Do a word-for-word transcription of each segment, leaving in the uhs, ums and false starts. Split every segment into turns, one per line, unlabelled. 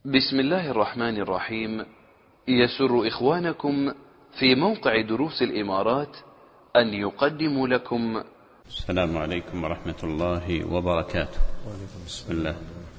بسم الله الرحمن الرحيم. يسر إخوانكم في موقع دروس الإمارات أن يقدموا لكم
السلام عليكم ورحمة الله وبركاته. بسم الله.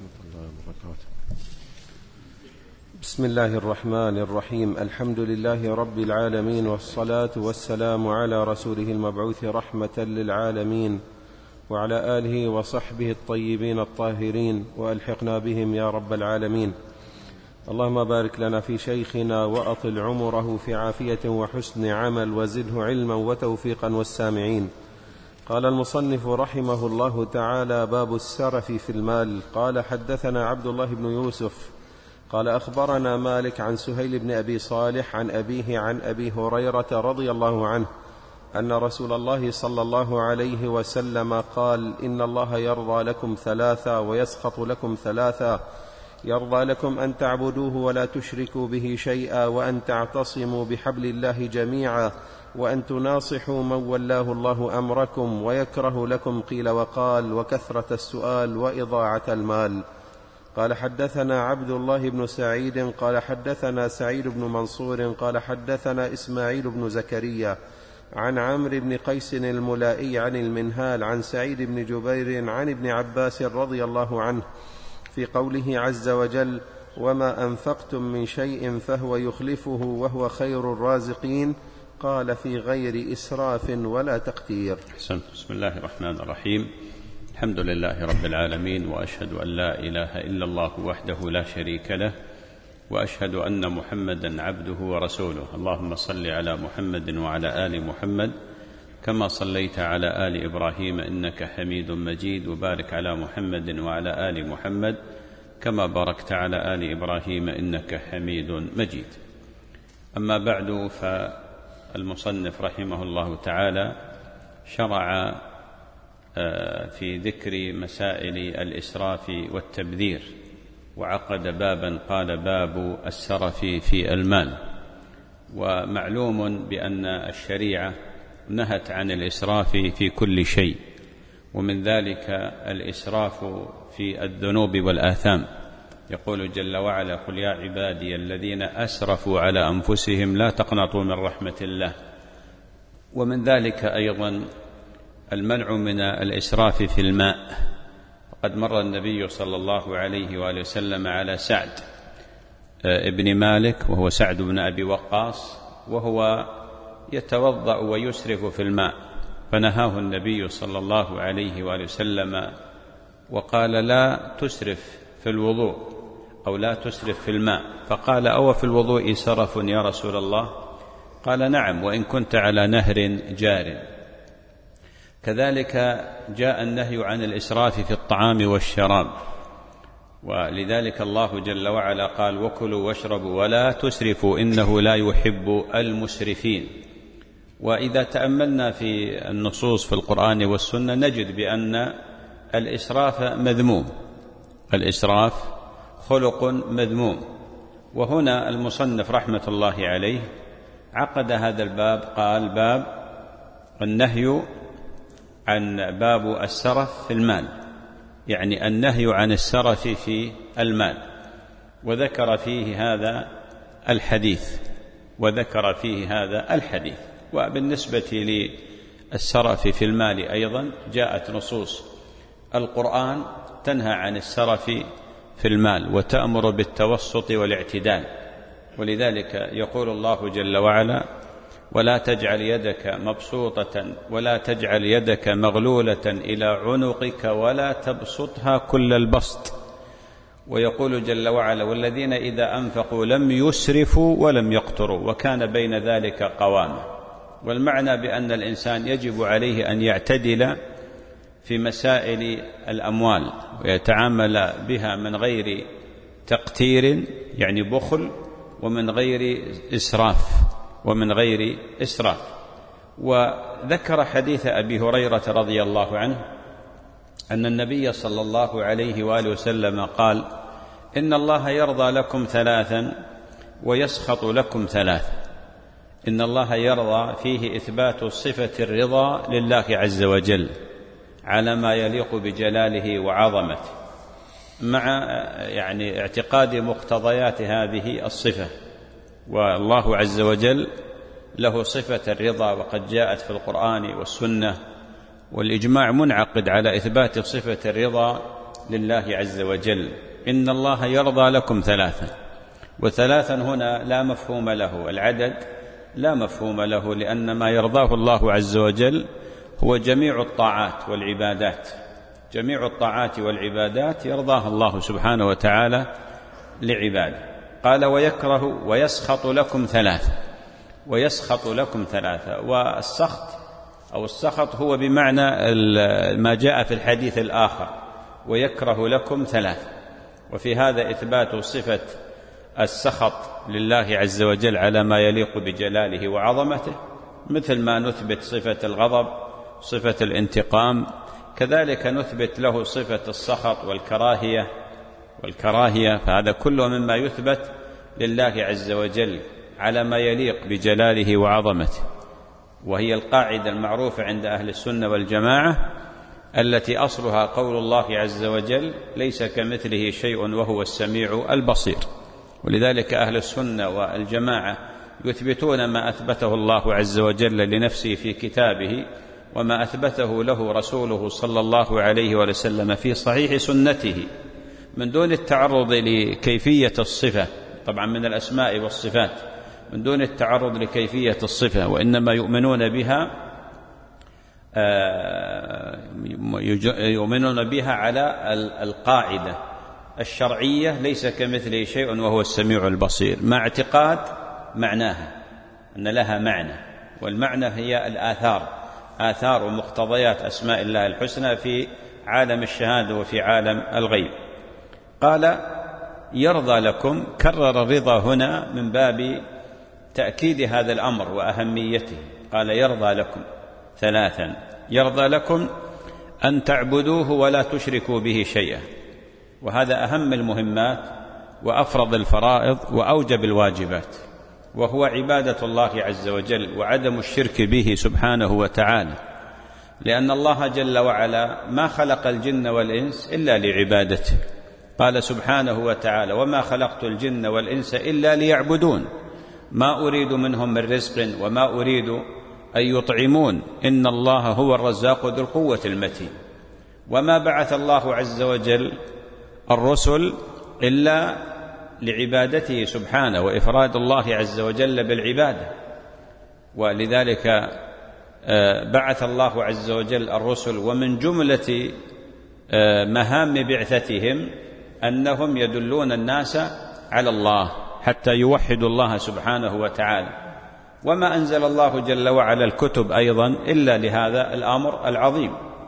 بسم الله الرحمن الرحيم. الحمد لله رب العالمين، والصلاة والسلام على رسوله المبعوث رحمة للعالمين، وعلى آله وصحبه الطيبين الطاهرين، وألحقنا بهم يا رب العالمين. اللهم بارك لنا في شيخنا وأطل عمره في عافية وحسن عمل، وزده علما وتوفيقا والسامعين. قال المصنف رحمه الله تعالى: باب السرف في المال. قال: حدثنا عبد الله بن يوسف قال: أخبرنا مالك عن سهيل بن أبي صالح عن أبيه عن أبي هريرة رضي الله عنه أن رسول الله صلى الله عليه وسلم قال: إن الله يرضى لكم ثلاثا ويسخط لكم ثلاثا: يرضى لكم أن تعبدوه ولا تشركوا به شيئا، وأن تعتصموا بحبل الله جميعا، وأن تناصحوا من ولاه الله أمركم، ويكره لكم قيل وقال وكثرة السؤال وإضاعة المال. قال: حدثنا عبد الله بن سعيد قال: حدثنا سعيد بن منصور قال: حدثنا إسماعيل بن زكريا عن عمرو بن قيس الملائي عن المنهال عن سعيد بن جبير عن ابن عباس رضي الله عنه في قوله عز وجل: وما أنفقتم من شيء فهو يخلفه وهو خير الرازقين. قال: في غير إسراف ولا تقتير.
حسن. بسم الله الرحمن الرحيم. الحمد لله رب العالمين، وأشهد أن لا إله إلا الله وحده لا شريك له، وأشهد أن محمدا عبده ورسوله. اللهم صل على محمد وعلى آل محمد كما صليت على آل إبراهيم إنك حميد مجيد، وبارك على محمد وعلى آل محمد كما باركت على آل إبراهيم إنك حميد مجيد. أما بعد، فالمصنف رحمه الله تعالى شرع في ذكر مسائل الإسراف والتبذير، وعقد بابا قال: باب السرف في المال. ومعلوم بأن الشريعة نهت عن الإسراف في كل شيء، ومن ذلك الإسراف في الذنوب والآثام. يقول جل وعلا: قل يا عبادي الذين أسرفوا على أنفسهم لا تقنطوا من رحمة الله. ومن ذلك أيضا المنع من الإسراف في الماء. وقد مر النبي صلى الله عليه وآله وسلم على سعد ابن مالك، وهو سعد بن أبي وقاص، وهو يتوضأ ويسرف في الماء، فنهاه النبي صلى الله عليه وآله وسلم وقال: لا تسرف في الوضوء، أو لا تسرف في الماء. فقال: أو في الوضوء سرف يا رسول الله؟ قال: نعم، وإن كنت على نهر جار. كذلك جاء النهي عن الإسراف في الطعام والشراب، ولذلك الله جل وعلا قال: وكلوا واشربوا ولا تسرفوا إنه لا يحب المسرفين. وإذا تأملنا في النصوص في القرآن والسنة نجد بأن الإسراف مذموم، الإسراف خلق مذموم. وهنا المصنف رحمة الله عليه عقد هذا الباب، قال: باب النهي عن باب السرف في المال، يعني النهي عن السرف في المال، وذكر فيه هذا الحديث وذكر فيه هذا الحديث. وبالنسبة للسرف في المال أيضا جاءت نصوص القرآن تنهى عن السرف في المال وتأمر بالتوسط والاعتدال. ولذلك يقول الله جل وعلا: ولا تجعل يدك مبسوطة ولا تجعل يدك مغلولة إلى عنقك ولا تبسطها كل البسط. ويقول جل وعلا: والذين إذا أنفقوا لم يسرفوا ولم يقتروا وكان بين ذلك قواما. والمعنى بأن الإنسان يجب عليه أن يعتدل في مسائل الأموال ويتعامل بها من غير تقتير، يعني بخل، ومن غير إسراف ومن غير إسراف. وذكر حديث أبي هريرة رضي الله عنه أن النبي صلى الله عليه وآله وسلم قال: إن الله يرضى لكم ثلاثا ويسخط لكم ثلاثا. إن الله يرضى فيه إثبات صفة الرضا لله عز وجل على ما يليق بجلاله وعظمته، مع يعني اعتقاد مقتضيات هذه الصفة. والله عز وجل له صفة الرضا، وقد جاءت في القرآن والسنة، والإجماع منعقد على إثبات صفة الرضا لله عز وجل. إن الله يرضى لكم ثلاثا، وثلاثا هنا لا مفهوم له، العدد لا مفهوم له، لأن ما يرضاه الله عز وجل هو جميع الطاعات والعبادات. جميع الطاعات والعبادات يرضاها الله سبحانه وتعالى لعباده. قال ويكره ويسخط لكم ثلاثة، ويسخط لكم ثلاثة. والسخط أو السخط هو بمعنى ما جاء في الحديث الآخر ويكره لكم ثلاثة، وفي هذا إثبات صفة السخط لله عز وجل على ما يليق بجلاله وعظمته، مثل ما نثبت صفة الغضب، صفة الانتقام، كذلك نثبت له صفة السخط والكراهية والكراهية فهذا كله مما يثبت لله عز وجل على ما يليق بجلاله وعظمته. وهي القاعدة المعروفة عند أهل السنة والجماعة التي أصلها قول الله عز وجل ليس كمثله شيء وهو السميع البصير. ولذلك أهل السنة والجماعة يثبتون ما أثبته الله عز وجل لنفسه في كتابه، وما أثبته له رسوله صلى الله عليه وسلم في صحيح سنته، من دون التعرض لكيفية الصفة، طبعا من الأسماء والصفات، من دون التعرض لكيفية الصفة، وإنما يؤمنون بها يؤمنون بها على القاعدة الشرعية ليس كمثله شيء وهو السميع البصير، مع اعتقاد معناها أن لها معنى، والمعنى هي الآثار، آثار ومقتضيات أسماء الله الحسنى في عالم الشهادة وفي عالم الغيب. قال يرضى لكم، كرر الرضا هنا من باب تأكيد هذا الأمر وأهميته. قال يرضى لكم ثلاثا، يرضى لكم أن تعبدوه ولا تشركوا به شيئا، وهذا أهم المهمات وأفرض الفرائض وأوجب الواجبات، وهو عبادة الله عز وجل وعدم الشرك به سبحانه وتعالى، لأن الله جل وعلا ما خلق الجن والإنس إلا لعبادته. قال سبحانه وتعالى وما خلقت الجن والإنس إلا ليعبدون ما أريد منهم من رزق وما أريد أن يطعمون إن الله هو الرزاق ذو القوة المتين. وما بعث الله عز وجل الرسل إلا لعبادته سبحانه وإفراد الله عز وجل بالعبادة، ولذلك بعث الله عز وجل الرسل، ومن جملة مهام بعثتهم أنهم يدلون الناس على الله حتى يوحدوا الله سبحانه وتعالى. وما أنزل الله جل وعلا الكتب أيضا إلا لهذا الأمر العظيم.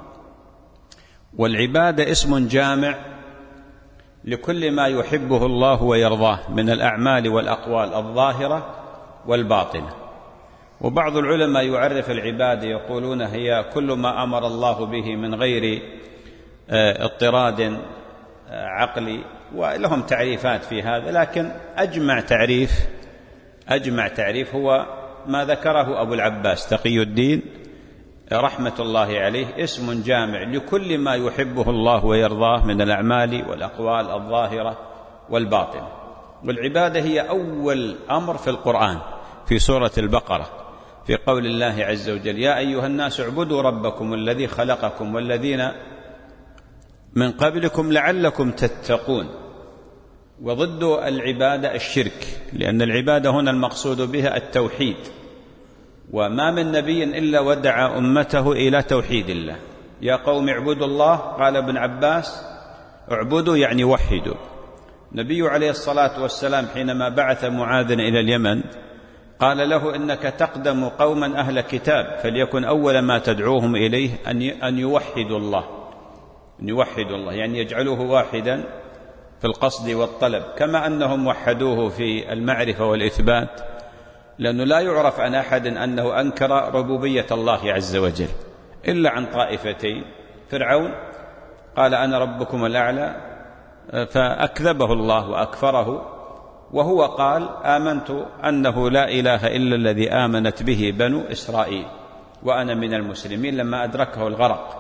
والعبادة اسم جامع لكل ما يحبه الله ويرضاه من الأعمال والأقوال الظاهرة والباطنة. وبعض العلماء يعرف العبادة يقولون هي كل ما أمر الله به من غير اضطراد عقلي، ولهم تعريفات في هذا، لكن أجمع تعريف أجمع تعريف هو ما ذكره أبو العباس تقي الدين رحمة الله عليه، اسم جامع لكل ما يحبه الله ويرضاه من الأعمال والأقوال الظاهرة والباطنة. والعبادة هي أول أمر في القرآن في سورة البقرة في قول الله عز وجل يا أيها الناس اعبدوا ربكم الذي خلقكم والذين من قبلكم لعلكم تتقون. وضد العبادة الشرك، لأن العبادة هنا المقصود بها التوحيد، وما من نبي إلا ودعا أمته إلى توحيد الله. يا قوم اعبدوا الله، قال ابن عباس اعبدوا يعني وحدوا. النبي عليه الصلاة والسلام حينما بعث معاذ إلى اليمن قال له إنك تقدم قوما أهل كتاب، فليكن أول ما تدعوهم إليه أن يوحدوا الله، أن يوحدوا الله يعني يجعلوه واحدا في القصد والطلب، كما أنهم وحدوه في المعرفة والإثبات، لأنه لا يعرف عن أحد أنه أنكر ربوبية الله عز وجل إلا عن طائفتين. فرعون قال أنا ربكم الأعلى فأكذبه الله وأكفره، وهو قال آمنت أنه لا إله إلا الذي آمنت به بنو إسرائيل وأنا من المسلمين لما أدركه الغرق.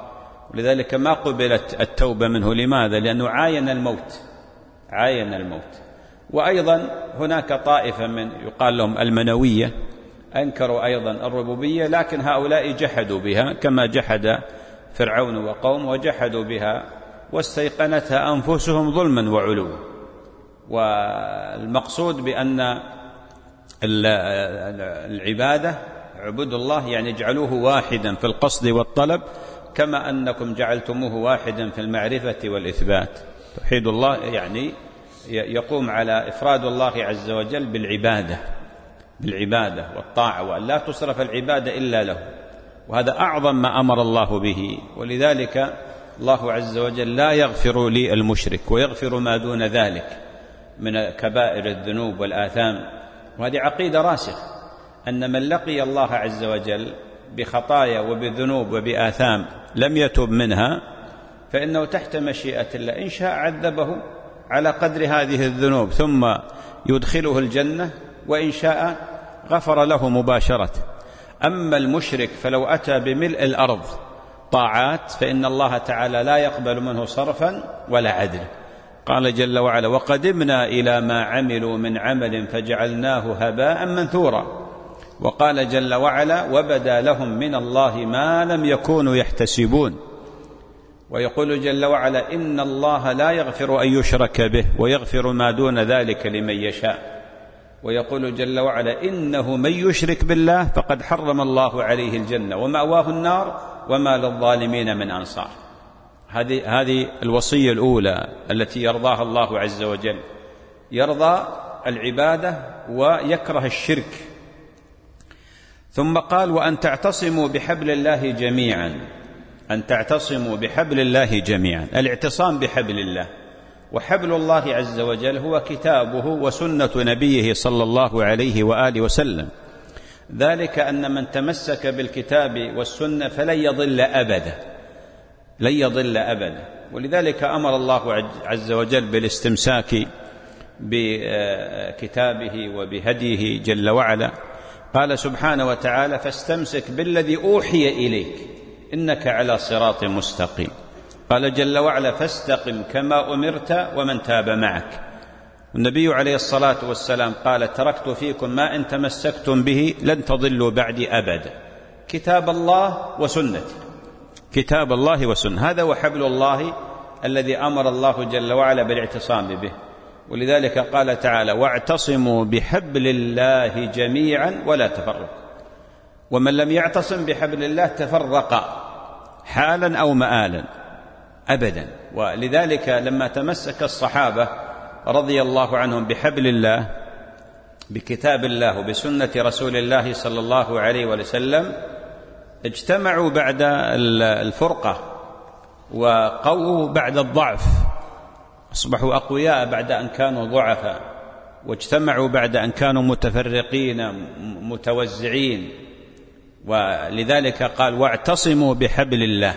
ولذلك ما قبلت التوبة منه. لماذا؟ لأنه عاين الموت، عاين الموت. وأيضا هناك طائفة من يقال لهم المنوية أنكروا أيضا الربوبية، لكن هؤلاء جحدوا بها كما جحد فرعون وقوم، وجحدوا بها واستيقنتها أنفسهم ظلما وعلوا. والمقصود بأن العبادة اعبدوا الله يعني اجعلوه واحدا في القصد والطلب، كما أنكم جعلتموه واحدا في المعرفة والإثبات. توحيد الله يعني يقوم على إفراد الله عز وجل بالعبادة بالعبادة والطاعة، وأن لا تصرف العبادة إلا له، وهذا أعظم ما أمر الله به. ولذلك الله عز وجل لا يغفر للمشرك ويغفر ما دون ذلك من كبائر الذنوب والآثام. وهذه عقيدة راسخة أن من لقي الله عز وجل بخطايا وبذنوب وبآثام لم يتب منها فإنه تحت مشيئة الله، إن شاء عذبه على قدر هذه الذنوب ثم يدخله الجنة، وإن شاء غفر له مباشرة. أما المشرك فلو أتى بملء الأرض طاعات فإن الله تعالى لا يقبل منه صرفا ولا عدل. قال جل وعلا: وقدمنا إلى ما عملوا من عمل فجعلناه هباء منثورا. وقال جل وعلا: وبدا لهم من الله ما لم يكونوا يحتسبون. ويقول جل وعلا: إن الله لا يغفر أن يشرك به ويغفر ما دون ذلك لمن يشاء. ويقول جل وعلا: إنه من يشرك بالله فقد حرم الله عليه الجنة ومأواه النار وما للظالمين من أنصار. هذه هذه الوصية الأولى التي يرضاها الله عز وجل، يرضى العبادة ويكره الشرك. ثم قال: وأن تعتصموا بحبل الله جميعا، أن تعتصموا بحبل الله جميعا. الاعتصام بحبل الله، وحبل الله عز وجل هو كتابه وسنة نبيه صلى الله عليه وآله وسلم. ذلك أن من تمسك بالكتاب والسنة فلن يضل أبدا، لن يضل أبدا. ولذلك أمر الله عز وجل بالاستمساك بكتابه وبهديه جل وعلا. قال سبحانه وتعالى: فاستمسك بالذي أوحي إليك إنك على صراط مستقيم. قال جل وعلا: فاستقم كما أمرت ومن تاب معك. النبي عليه الصلاة والسلام قال: تركت فيكم ما إن تمسكتم به لن تضلوا بعدي أبدا، كتاب الله وسنتي، كتاب الله وسنة. هذا وحبل الله الذي أمر الله جل وعلا بالاعتصام به. ولذلك قال تعالى: واعتصموا بحبل الله جميعا ولا تفرقوا. ومن لم يعتصم بحبل الله تفرق حالا أو مآلا أبدا. ولذلك لما تمسك الصحابة رضي الله عنهم بحبل الله بكتاب الله وبسنة رسول الله صلى الله عليه وسلم اجتمعوا بعد الفرقة وقووا بعد الضعف، أصبحوا أقوياء بعد أن كانوا ضعفاء، واجتمعوا بعد أن كانوا متفرقين متوزعين. ولذلك قال: واعتصموا بحبل الله.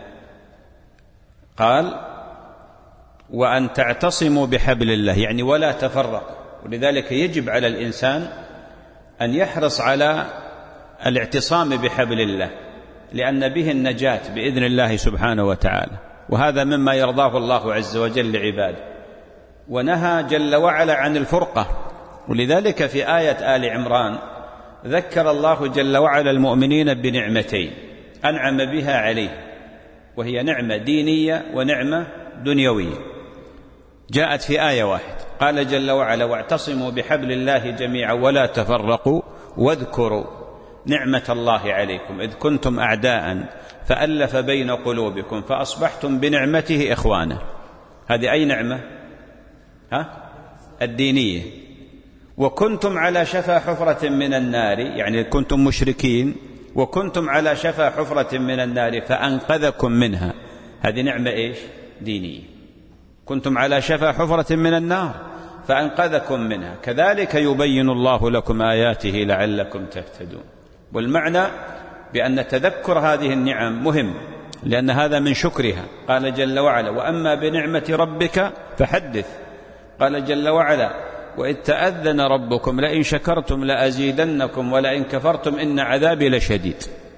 قال: وأن تعتصموا بحبل الله يعني ولا تفرق. ولذلك يجب على الإنسان أن يحرص على الاعتصام بحبل الله، لأن به النجاة بإذن الله سبحانه وتعالى، وهذا مما يرضاه الله عز وجل لعباده. ونهى جل وعلا عن الفرقة. ولذلك في آية آل عمران ذكر الله جل وعلا المؤمنين بنعمتين أنعم بها عليه، وهي نعمة دينية ونعمة دنيوية، جاءت في آية واحدة. قال جل وعلا: واعتصموا بحبل الله جميعا ولا تفرقوا واذكروا نعمة الله عليكم إذ كنتم أعداء فألف بين قلوبكم فأصبحتم بنعمته إخوانا. هذه أي نعمة؟ ها؟ الدينية. وكنتم على شفا حفرة من النار، يعني كنتم مشركين وكنتم على شفا حفرة من النار فأنقذكم منها. هذه نعمة إيش؟ دينية. كنتم على شفا حفرة من النار فأنقذكم منها. كذلك يبين الله لكم آياته لعلكم تهتدون. والمعنى بأن تذكر هذه النعم مهم، لأن هذا من شكرها. قال جل وعلا: وأما بنعمة ربك فحدث. قال جل وعلا: وإذ تأذن ربكم لئن شكرتم لأزيدنكم ولئن كفرتم إن عذابي لشديد.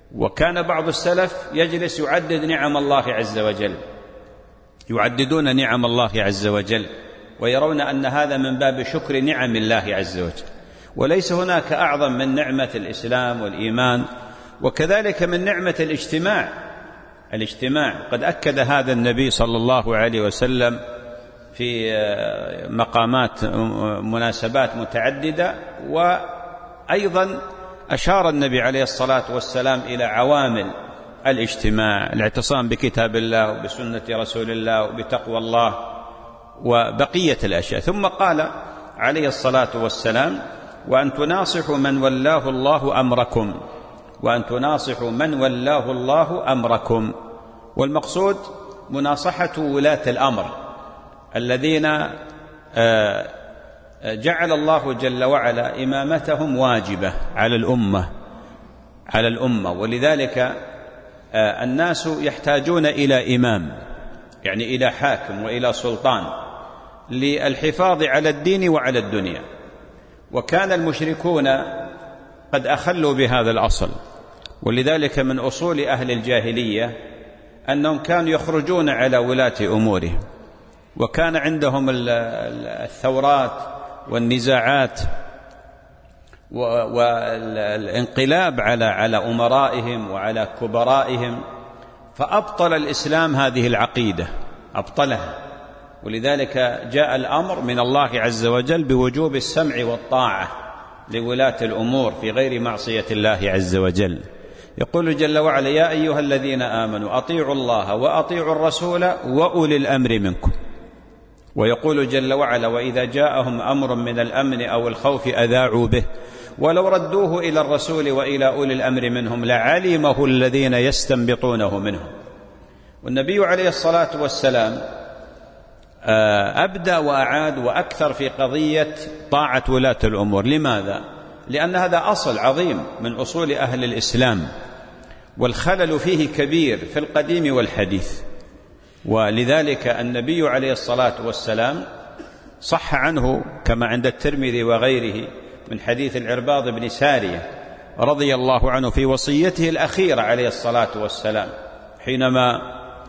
وكان بعض السلف يجلس يعدد نعم الله عز وجل، يعددون نعم الله عز وجل، ويرون أن هذا من باب شكر نعم الله عز وجل، وليس هناك أعظم من نعمة الإسلام والإيمان، وكذلك من نعمة الاجتماع. الاجتماع قد أكد هذا النبي صلى الله عليه وسلم في مقامات مناسبات متعددة، وأيضا أشار النبي عليه الصلاة والسلام إلى عوامل الاجتماع: الاعتصام بكتاب الله وبسنة رسول الله وبتقوى الله وبقية الأشياء. ثم قال عليه الصلاة والسلام: وأن تناصحوا من ولاه الله أمركم، وأن تناصحوا من ولاه الله أمركم. والمقصود مناصحة ولاة الأمر الذين جعل الله جل وعلا إمامتهم واجبة على الأمة على الأمة ولذلك الناس يحتاجون إلى إمام، يعني إلى حاكم وإلى سلطان، للحفاظ على الدين وعلى الدنيا. وكان المشركون قد أخلوا بهذا الأصل، ولذلك من أصول أهل الجاهلية أنهم كانوا يخرجون على ولاة أمورهم، وكان عندهم الثورات والنزاعات والانقلاب على على أمرائهم وعلى كبرائهم، فأبطل الإسلام هذه العقيدة، أبطلها. ولذلك جاء الأمر من الله عز وجل بوجوب السمع والطاعة لولاة الأمور في غير معصية الله عز وجل. يقول جل وعلا: يا أيها الذين آمنوا أطيعوا الله وأطيعوا الرسول وأولي الأمر منكم. ويقول جل وعلا: وإذا جاءهم أمر من الأمن أو الخوف أذاعوا به ولو ردوه إلى الرسول وإلى أولي الأمر منهم لعلمه الذين يستنبطونه منهم. والنبي عليه الصلاة والسلام أبدأ وأعاد وأكثر في قضية طاعة ولاة الأمور. لماذا؟ لأن هذا أصل عظيم من أصول أهل الإسلام، والخلل فيه كبير في القديم والحديث. ولذلك النبي عليه الصلاة والسلام صح عنه كما عند الترمذي وغيره من حديث العرباض بن سارية رضي الله عنه في وصيته الأخيرة عليه الصلاة والسلام، حينما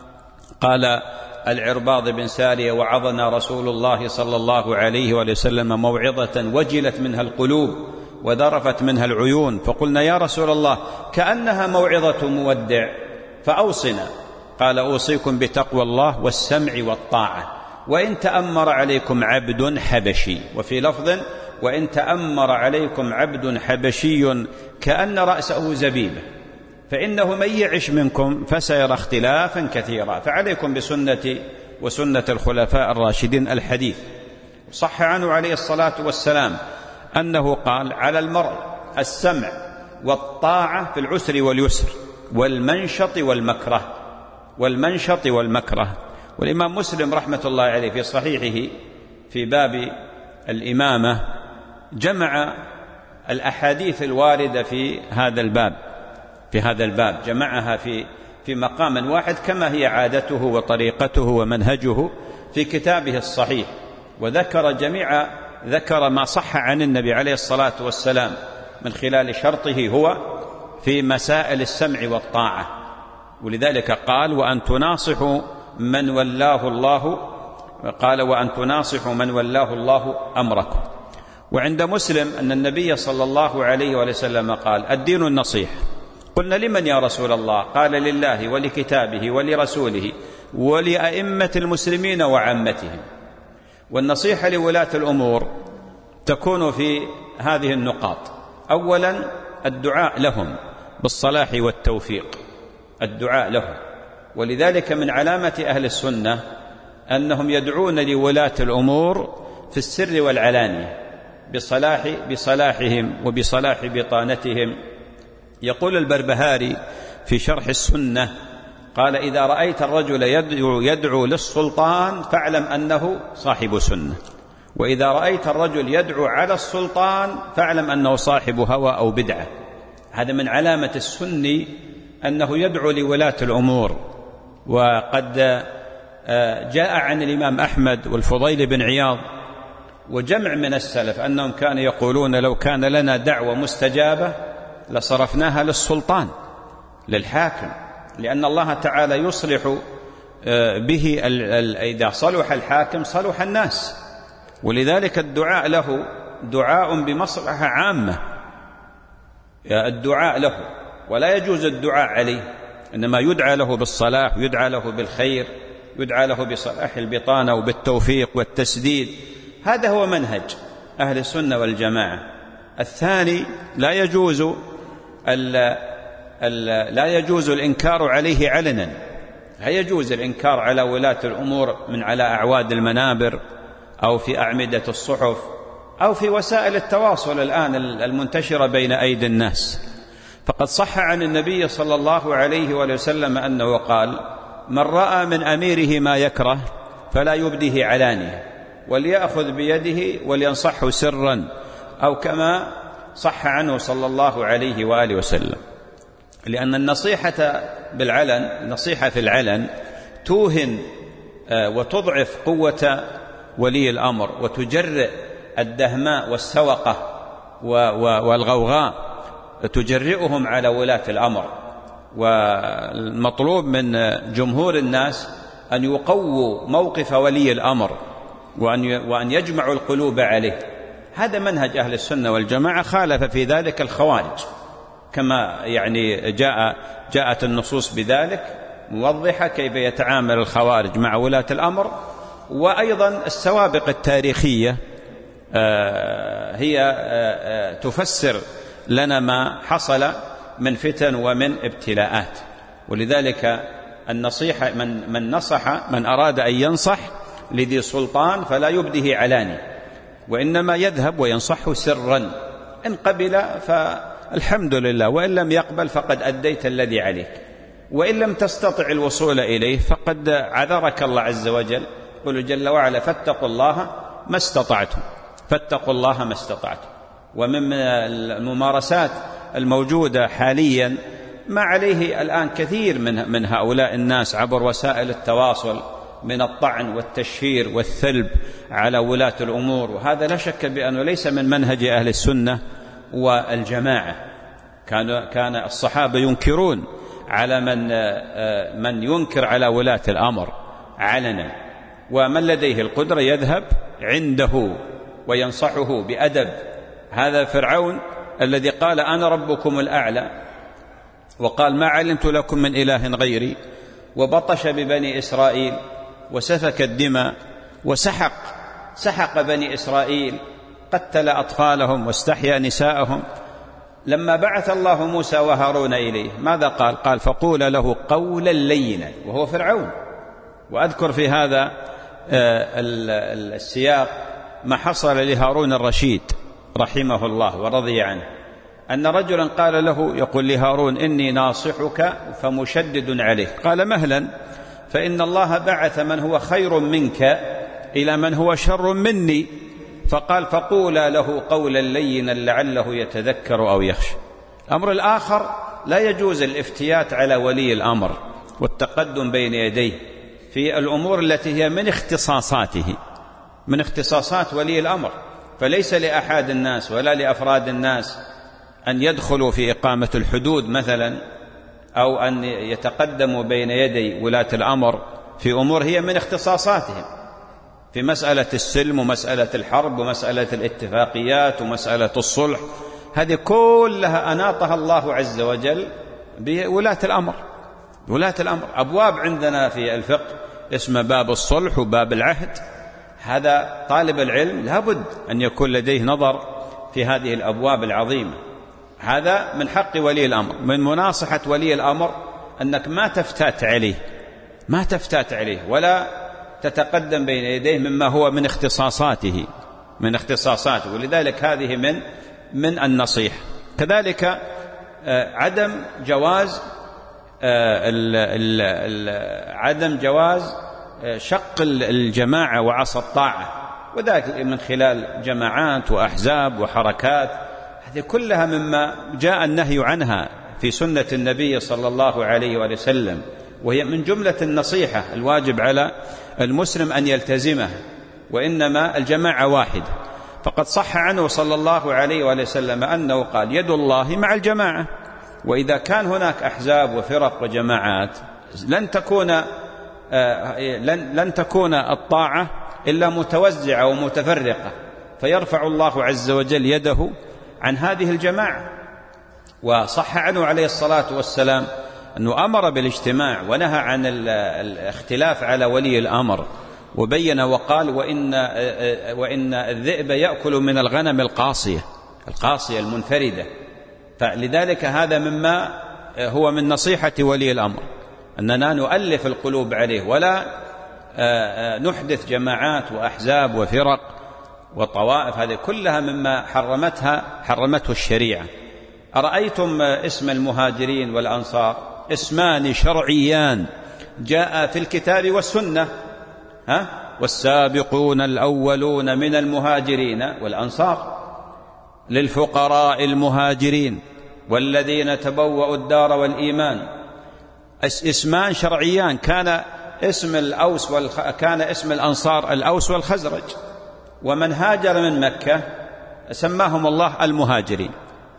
قال العرباض بن سارية: وعظنا رسول الله صلى الله عليه وسلم موعظة وجلت منها القلوب وذرفت منها العيون، فقلنا: يا رسول الله كأنها موعظة مودع فأوصنا. قال: أوصيكم بتقوى الله والسمع والطاعة وإن تأمر عليكم عبد حبشي. وفي لفظ: وإن تأمر عليكم عبد حبشي كأن رأسه زبيبة، فإنه من يعش منكم فسيرى اختلافا كثيرا، فعليكم بسنتي وسنة الخلفاء الراشدين الحديث. صح عنه عليه الصلاة والسلام أنه قال: على المرء السمع والطاعة في العسر واليسر والمنشط والمكره والمنشط والمكره. والإمام مسلم رحمة الله عليه في صحيحه في باب الإمامة جمع الأحاديث الواردة في هذا الباب في هذا الباب جمعها في في مقام واحد كما هي عادته وطريقته ومنهجه في كتابه الصحيح، وذكر جميع ذكر ما صح عن النبي عليه الصلاة والسلام من خلال شرطه هو في مسائل السمع والطاعة. ولذلك قال: وأن تناصحوا من ولاه الله قال وأن تناصحوا من ولاه الله أمركم. وعند مسلم أن النبي صلى الله عليه وسلم قال: الدين النصيحة. قلنا: لمن يا رسول الله؟ قال: لله ولكتابه ولرسوله ولأئمة المسلمين وعامتهم. والنصيحة لولاة الأمور تكون في هذه النقاط: أولا الدعاء لهم بالصلاح والتوفيق، الدعاء لهم. ولذلك من علامة أهل السنة أنهم يدعون لولاة الأمور في السر والعلانية بصلاح بصلاحهم وبصلاح بطانتهم. يقول البربهاري في شرح السنة قال: إذا رأيت الرجل يدعو, يدعو للسلطان فاعلم أنه صاحب سنة، وإذا رأيت الرجل يدعو على السلطان فاعلم أنه صاحب هوى أو بدعة. هذا من علامة السني أنه يدعو لولاة الأمور. وقد جاء عن الإمام أحمد والفضيل بن عياض وجمع من السلف أنهم كانوا يقولون: لو كان لنا دعوة مستجابة لصرفناها للسلطان، للحاكم، لأن الله تعالى يصلح به إذا صلح الحاكم صلح الناس، ولذلك الدعاء له دعاء بمصلحة عامة، الدعاء له، ولا يجوز الدعاء عليه، إنما يدعى له بالصلاح، يدعى له بالخير، يدعى له بصلاح البطانة وبالتوفيق والتسديد. هذا هو منهج أهل السنة والجماعة. الثاني لا يجوز ال ال لا يجوز الإنكار عليه علنا، لا يجوز الإنكار على ولاة الأمور من على أعواد المنابر أو في أعمدة الصحف أو في وسائل التواصل الآن المنتشرة بين أيدي الناس. فقد صح عن النبي صلى الله عليه وسلم أنه قال: من رأى من أميره ما يكره فلا يبديه علانية، وليأخذ بيده ولينصحه سرا، أو كما صح عنه صلى الله عليه وآله وسلم. لأن النصيحة بالعلن، النصيحة في العلن توهن وتضعف قوة ولي الأمر، وتجرئ الدهماء والسوقة والغوغاء، تجرئهم على ولاة الأمر. والمطلوب من جمهور الناس أن يقووا موقف ولي الأمر، وأن يجمعوا القلوب عليه. هذا منهج أهل السنة والجماعة. خالف في ذلك الخوارج، كما يعني جاء جاءت النصوص بذلك موضحة كيف يتعامل الخوارج مع ولاة الأمر. وأيضا السوابق التاريخية هي تفسر لنا ما حصل من فتن ومن ابتلاءات. ولذلك النصيحة، من, من نصح من أراد أن ينصح لذي سلطان فلا يبديه علاني، وإنما يذهب وينصحه سرا. إن قبل فالحمد لله، وإن لم يقبل فقد أديت الذي عليك، وإن لم تستطع الوصول إليه فقد عذرك الله عز وجل. قل جل وعلا: فاتقوا الله ما استطعتم، فاتقوا الله ما استطعتم. ومن الممارسات الموجودة حاليا ما عليه الآن كثير من من هؤلاء الناس عبر وسائل التواصل من الطعن والتشهير والثلب على ولاة الأمور، وهذا لا شك بأنه ليس من منهج أهل السنة والجماعة. كان كان الصحابة ينكرون على من من ينكر على ولاة الأمر علنا، ومن لديه القدرة يذهب عنده وينصحه بأدب. هذا فرعون الذي قال: أنا ربكم الأعلى، وقال: ما علمت لكم من إله غيري، وبطش ببني إسرائيل وسفك الدماء وسحق سحق بني إسرائيل، قتل أطفالهم واستحيا نساءهم. لما بعث الله موسى وهارون إليه ماذا قال؟ قال: فقول له قولا لينا، وهو فرعون. وأذكر في هذا السياق ما حصل لهارون الرشيد رحمه الله ورضي عنه، أن رجلا قال له، يقول لهارون: إني ناصحك فمشدد عليك. قال: مهلا، فإن الله بعث من هو خير منك إلى من هو شر مني. فقال: فقولا له قولا لينا لعله يتذكر أو يخشى. الأمر الآخر: لا يجوز الافتيات على ولي الأمر والتقدم بين يديه في الأمور التي هي من اختصاصاته، من اختصاصات ولي الأمر. فليس لأحد الناس ولا لأفراد الناس أن يدخلوا في إقامة الحدود مثلا، أو أن يتقدموا بين يدي ولاة الأمر في أمور هي من اختصاصاتهم، في مسألة السلم ومسألة الحرب ومسألة الاتفاقيات ومسألة الصلح. هذه كلها أناطها الله عز وجل بولاة الأمر. ولاة الأمر أبواب عندنا في الفقه اسمه باب الصلح وباب العهد. هذا طالب العلم لابد أن يكون لديه نظر في هذه الأبواب العظيمة. هذا من حق ولي الأمر. من مناصحة ولي الأمر أنك ما تفتات عليه، ما تفتات عليه ولا تتقدم بين يديه مما هو من اختصاصاته، من اختصاصاته. ولذلك هذه من من النصيحة. كذلك عدم جواز ال ال ال عدم جواز شق الجماعة وعصى الطاعة، وذلك من خلال جماعات وأحزاب وحركات. هذه كلها مما جاء النهي عنها في سنة النبي صلى الله عليه وسلم، وهي من جملة النصيحة الواجب على المسلم أن يلتزمها. وإنما الجماعة واحدة. فقد صح عنه صلى الله عليه وسلم أنه قال: يد الله مع الجماعة. وإذا كان هناك أحزاب وفرق وجماعات لن تكون لن لن تكون الطاعة إلا متوزعة ومتفرقة، فيرفع الله عز وجل يده عن هذه الجماعة. وصح عنه عليه الصلاة والسلام أنه أمر بالاجتماع ونهى عن الاختلاف على ولي الأمر، وبين وقال: وإن, وإن الذئب يأكل من الغنم القاصية القاصية المنفردة. فلذلك هذا مما هو من نصيحة ولي الأمر، أننا نؤلف القلوب عليه ولا نحدث جماعات وأحزاب وفرق وطوائف، هذه كلها مما حرمتها حرمته الشريعة. أرأيتم اسم المهاجرين والأنصار؟ اسمان شرعيان جاء في الكتاب والسنة، ها؟ والسابقون الأولون من المهاجرين والأنصار للفقراء المهاجرين والذين تبوأوا الدار والإيمان. اسمان شرعيان، كان اسم الأوس والخ... كان اسم الأنصار الأوس والخزرج، ومن هاجر من مكة سماهم الله المهاجرين،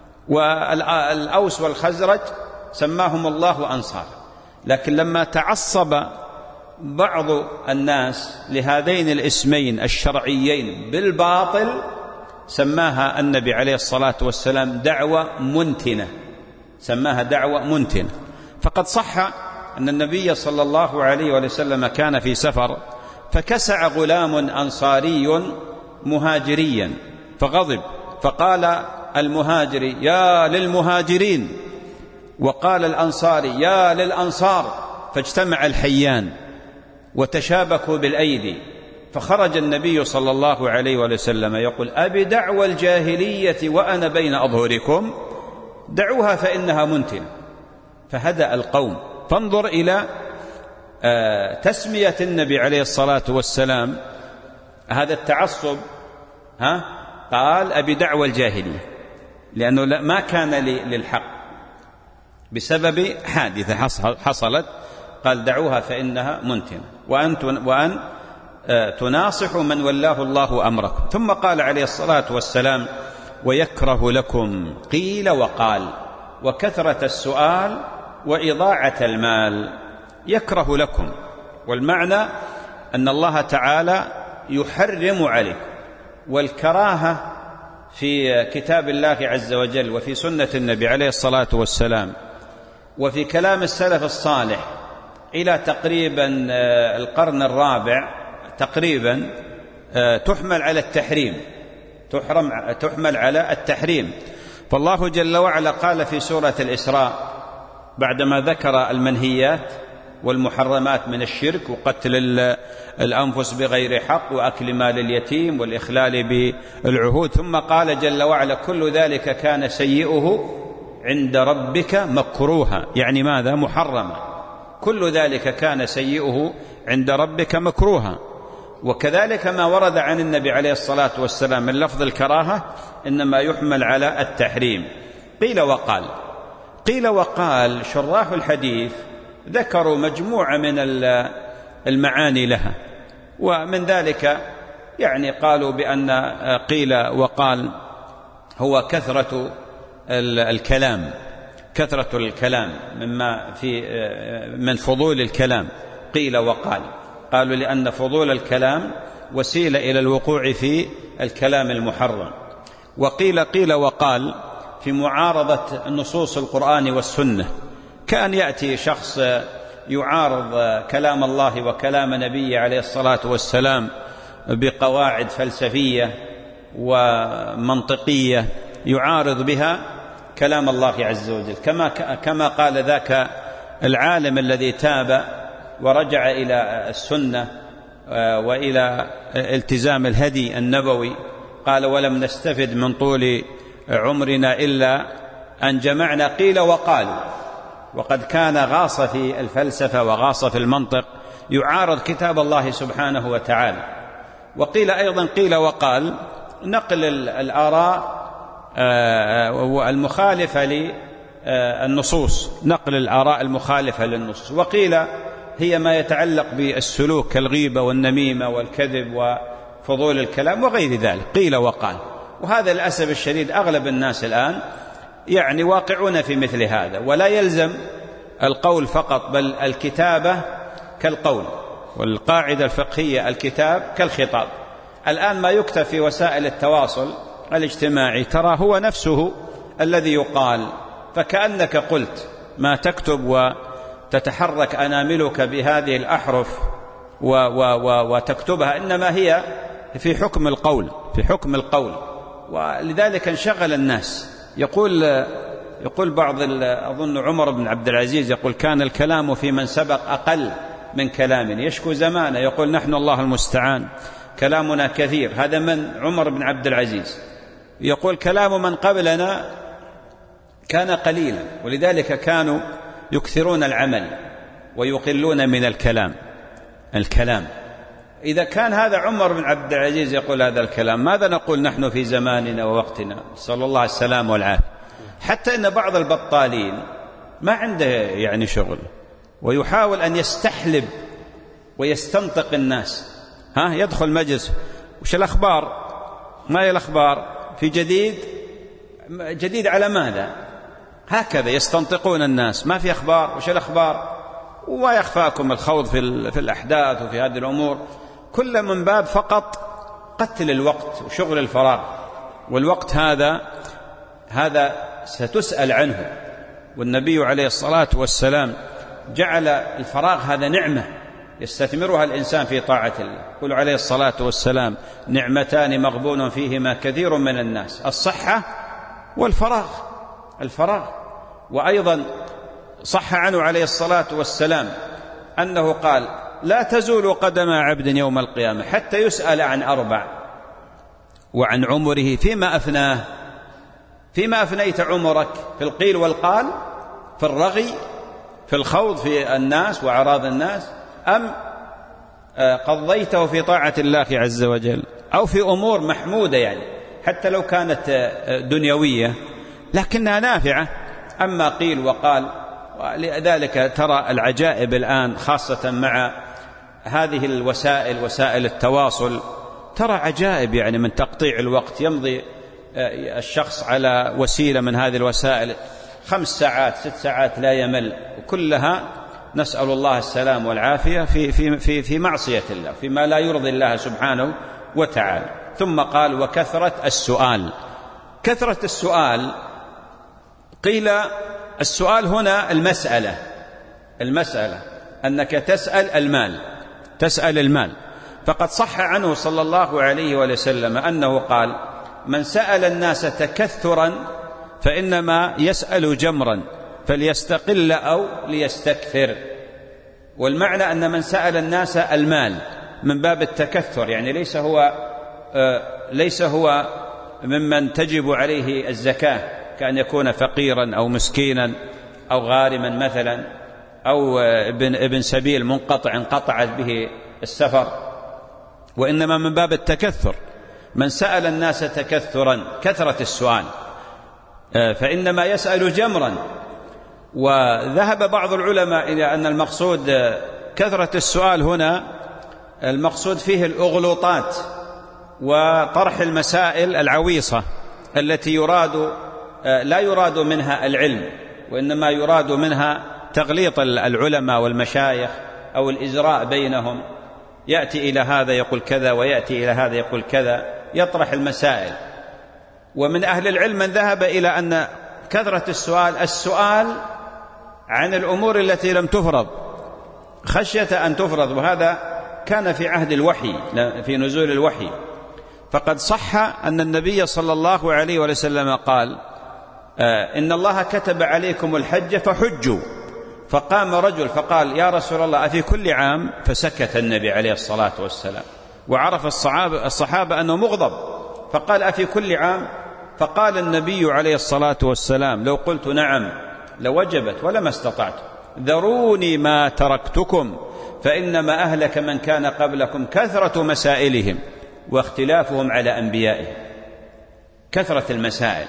والأوس والخزرج سماهم الله أنصار. لكن لما تعصب بعض الناس لهذين الاسمين الشرعيين بالباطل سماها النبي عليه الصلاة والسلام دعوة منتنة، سماها دعوة منتنة. فقد صح أن النبي صلى الله عليه وسلم كان في سفر فكسع غلام أنصاري مهاجريا فغضب، فقال المهاجري: يا للمهاجرين، وقال الأنصاري: يا للأنصار، فاجتمع الحيان وتشابكوا بالأيدي. فخرج النبي صلى الله عليه وسلم يقول: أبي دعوى الجاهلية وأنا بين أظهركم، دعوها فإنها منتنة. فهدأ القوم. فانظر إلى تسمية النبي عليه الصلاة والسلام هذا التعصب، ها؟ قال: أبي دعوى الجاهلية، لأنه ما كان للحق بسبب حادثة حصلت، قال: دعوها فإنها منتنة، وأن وأن تناصح من ولاه الله أمركم. ثم قال عليه الصلاة والسلام: ويكره لكم قيل وقال وكثرة السؤال وإضاعة المال. يكره لكم، والمعنى أن الله تعالى يحرم عليكم. والكراهة في كتاب الله عز وجل وفي سنة النبي عليه الصلاة والسلام وفي كلام السلف الصالح إلى تقريبا القرن الرابع تقريبا تحمل على التحريم، تحرم تحمل على التحريم. فالله جل وعلا قال في سورة الإسراء بعدما ذكر المنهيات والمحرمات من الشرك وقتل الأنفس بغير حق وأكل مال اليتيم والإخلال بالعهود، ثم قال جل وعلا: كل ذلك كان سيئه عند ربك مكروها. يعني ماذا؟ محرما. كل ذلك كان سيئه عند ربك مكروها. وكذلك ما ورد عن النبي عليه الصلاة والسلام من لفظ الكراهة إنما يحمل على التحريم. قيل وقال. قيل وقال شراح الحديث ذكروا مجموعة من المعاني لها، ومن ذلك يعني قالوا بأن قيل وقال هو كثرة الكلام، كثرة الكلام مما في من فضول الكلام. قيل وقال، قالوا لأن فضول الكلام وسيلة إلى الوقوع في الكلام المحرم. وقيل قيل وقال في معارضة نصوص القرآن والسنة، كان يأتي شخص يعارض كلام الله وكلام نبيه عليه الصلاة والسلام بقواعد فلسفية ومنطقية يعارض بها كلام الله عز وجل، كما كما قال ذاك العالم الذي تاب ورجع إلى السنة وإلى التزام الهدي النبوي، قال: ولم نستفد من طول عمرنا إلا أن جمعنا قيل وقال. وقد كان غاص في الفلسفة وغاص في المنطق، يعارض كتاب الله سبحانه وتعالى. وقيل أيضا قيل وقال نقل الآراء المخالفة للنصوص، نقل الآراء المخالفة للنصوص. وقيل هي ما يتعلق بالسلوك كالغيبة والنميمة والكذب وفضول الكلام وغير ذلك. قيل وقال. وهذا للأسف الشديد أغلب الناس الآن يعني واقعون في مثل هذا، ولا يلزم القول فقط بل الكتابة كالقول، والقاعدة الفقهية الكتاب كالخطاب. الآن ما يكتب في وسائل التواصل الاجتماعي ترى هو نفسه الذي يقال، فكأنك قلت ما تكتب وتتحرك أناملك بهذه الأحرف و و و وتكتبها، إنما هي في حكم القول، في حكم القول. ولذلك انشغل الناس. يقول يقول بعض أظن عمر بن عبد العزيز يقول كان الكلام في من سبق أقل من كلام، يشكو زمانه يقول نحن الله المستعان كلامنا كثير. هذا من عمر بن عبد العزيز. يقول كلام من قبلنا كان قليلا، ولذلك كانوا يكثرون العمل ويقلون من الكلام. الكلام إذا كان هذا عمر بن عبد العزيز يقول هذا الكلام، ماذا نقول نحن في زماننا ووقتنا؟ صلى الله عليه السلام والعافية. حتى إن بعض البطالين ما عنده يعني شغل ويحاول أن يستحلب ويستنطق الناس. ها يدخل مجلس وش الأخبار؟ ما هي الأخبار؟ في جديد؟ جديد على ماذا؟ هكذا يستنطقون الناس، ما في أخبار، وش الأخبار؟ ويخفاكم الخوض في, في الأحداث وفي هذه الأمور، كل من باب فقط قتل الوقت وشغل الفراغ. والوقت هذا هذا ستسأل عنه، والنبي عليه الصلاة والسلام جعل الفراغ هذا نعمة يستثمرها الإنسان في طاعة الله. يقول عليه الصلاة والسلام نعمتان مغبون فيهما كثير من الناس، الصحة والفراغ. الفراغ. وأيضا صح عنه عليه الصلاة والسلام أنه قال لا تزول قدم عبد يوم القيامة حتى يسأل عن أربع: وعن عمره فيما أفناه. فيما أفنيت عمرك؟ في القيل والقال، في الرغي، في الخوض في الناس وأعراض الناس، أم قضيته في طاعة الله عز وجل، أو في أمور محمودة يعني حتى لو كانت دنيوية لكنها نافعة. أما قيل وقال، ولذلك ترى العجائب الآن خاصة مع هذه الوسائل، وسائل التواصل، ترى عجائب يعني من تقطيع الوقت. يمضي الشخص على وسيلة من هذه الوسائل خمس ساعات ست ساعات لا يمل، وكلها نسأل الله السلام والعافية في, في, في, في معصية الله، فيما لا يرضي الله سبحانه وتعالى. ثم قال وكثرة السؤال. كثرة السؤال، قيل السؤال هنا المسألة، المسألة أنك تسأل المال، تسأل المال. فقد صح عنه صلى الله عليه وسلم أنه قال من سأل الناس تكثرا فإنما يسأل جمرا فليستقل أو ليستكثر. والمعنى أن من سأل الناس المال من باب التكثر، يعني ليس هو آه ليس هو ممن تجب عليه الزكاة، كأن يكون فقيرا أو مسكينا أو غارما مثلا، أو ابن, ابن سبيل منقطع انقطعت به السفر، وإنما من باب التكثر. من سأل الناس تكثرا، كثرة السؤال، فإنما يسأل جمرا. وذهب بعض العلماء إلى أن المقصود كثرة السؤال هنا المقصود فيه الأغلوطات وطرح المسائل العويصة التي يراد لا يراد منها العلم، وإنما يراد منها تغليط العلماء والمشايخ أو الإزراء بينهم. يأتي إلى هذا يقول كذا ويأتي إلى هذا يقول كذا، يطرح المسائل. ومن أهل العلم من ذهب إلى أن كثرة السؤال السؤال عن الأمور التي لم تفرض خشية أن تفرض، وهذا كان في عهد الوحي، في نزول الوحي. فقد صح أن النبي صلى الله عليه وسلم قال إن الله كتب عليكم الحج فحجوا. فقام رجل فقال يا رسول الله أفي كل عام؟ فسكت النبي عليه الصلاة والسلام، وعرف الصحابة, الصحابة أنه مغضب، فقال أفي كل عام؟ فقال النبي عليه الصلاة والسلام لو قلت نعم لوجبت ولما استطعت، ذروني ما تركتكم فإنما أهلك من كان قبلكم كثرة مسائلهم واختلافهم على أنبيائهم. كثرة المسائل.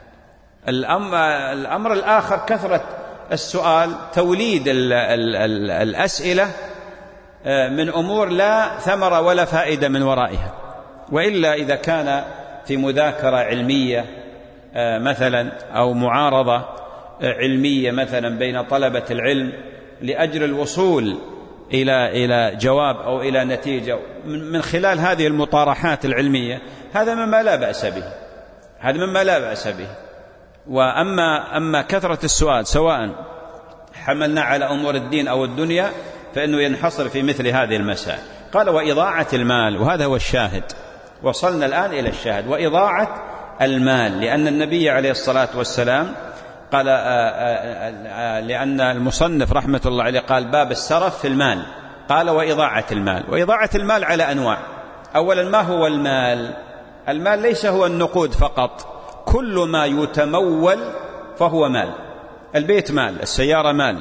الأمر الآخر كثرة السؤال، توليد ال ال ال الأسئلة من أمور لا ثمر ولا فائدة من ورائها، وإلا إذا كان في مذاكرة علمية مثلا أو معارضة علمية مثلا بين طلبة العلم لأجل الوصول إلى إلى جواب أو إلى نتيجة من خلال هذه المطارحات العلمية، هذا مما لا بأس به، هذا مما لا بأس به. وأما أما كثرة السؤال سواء حملنا على أمور الدين أو الدنيا فإنه ينحصر في مثل هذه المسائل. قال وإضاعة المال، وهذا هو الشاهد، وصلنا الآن إلى الشاهد، وإضاعة المال، لأن النبي عليه الصلاة والسلام قال لأن المصنف رحمة الله عليه قال باب السرف في المال، قال وإضاعة المال. وإضاعة المال على أنواع. أولا ما هو المال؟ المال ليس هو النقود فقط، كل ما يتمول فهو مال. البيت مال، السيارة مال،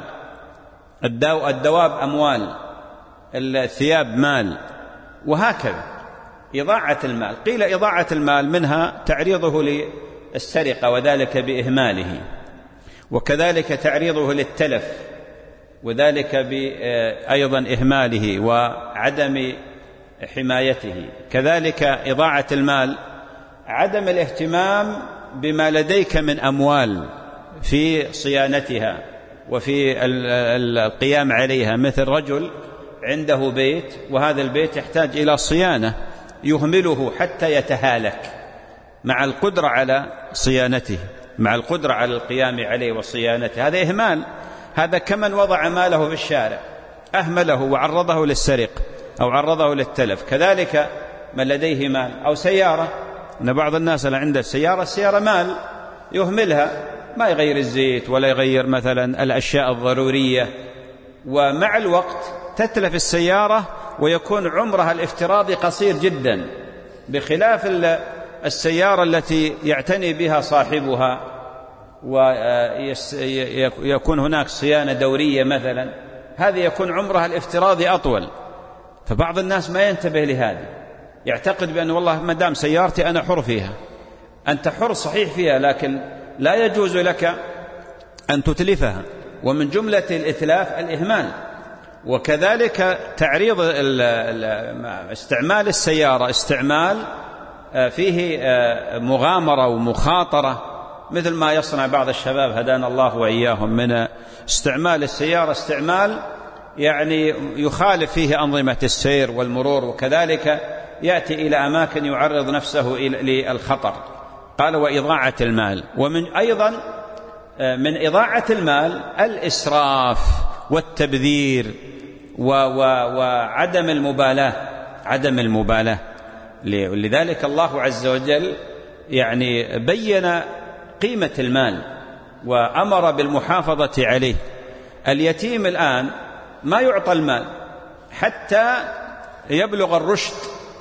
الدواب أموال، الثياب مال، وهكذا. إضاعة المال، قيل إضاعة المال منها تعريضه للسرقة وذلك بإهماله، وكذلك تعريضه للتلف وذلك أيضا إهماله وعدم حمايته. كذلك إضاعة المال عدم الاهتمام بما لديك من أموال في صيانتها وفي القيام عليها، مثل رجل عنده بيت وهذا البيت يحتاج إلى صيانة يهمله حتى يتهالك مع القدرة على صيانته، مع القدرة على القيام عليه وصيانته، هذا إهمال. هذا كمن وضع ماله في الشارع أهمله وعرضه للسرق أو عرضه للتلف. كذلك من لديه مال أو سيارة، أن بعض الناس اللي عنده السيارة السيارة مال يهملها، ما يغير الزيت ولا يغير مثلا الأشياء الضرورية، ومع الوقت تتلف السيارة ويكون عمرها الافتراضي قصير جدا، بخلاف السيارة التي يعتني بها صاحبها ويكون هناك صيانة دورية مثلا، هذه يكون عمرها الافتراضي أطول. فبعض الناس ما ينتبه لهذا، يعتقد بأن والله ما دام سيارتي أنا حر فيها. أنت حر صحيح فيها، لكن لا يجوز لك أن تتلفها، ومن جملة الإتلاف الإهمال. وكذلك تعريض استعمال السيارة استعمال فيه مغامرة ومخاطرة، مثل ما يصنع بعض الشباب هدانا الله وإياهم من استعمال السيارة استعمال يعني يخالف فيه أنظمة السير والمرور، وكذلك يأتي إلى أماكن يعرض نفسه للخطر. قال وإضاعة المال. ومن أيضا من إضاعة المال الإسراف والتبذير وعدم المبالاة، عدم المبالاة. لذلك الله عز وجل يعني بين قيمة المال وأمر بالمحافظة عليه. اليتيم الآن ما يعطى المال حتى يبلغ الرشد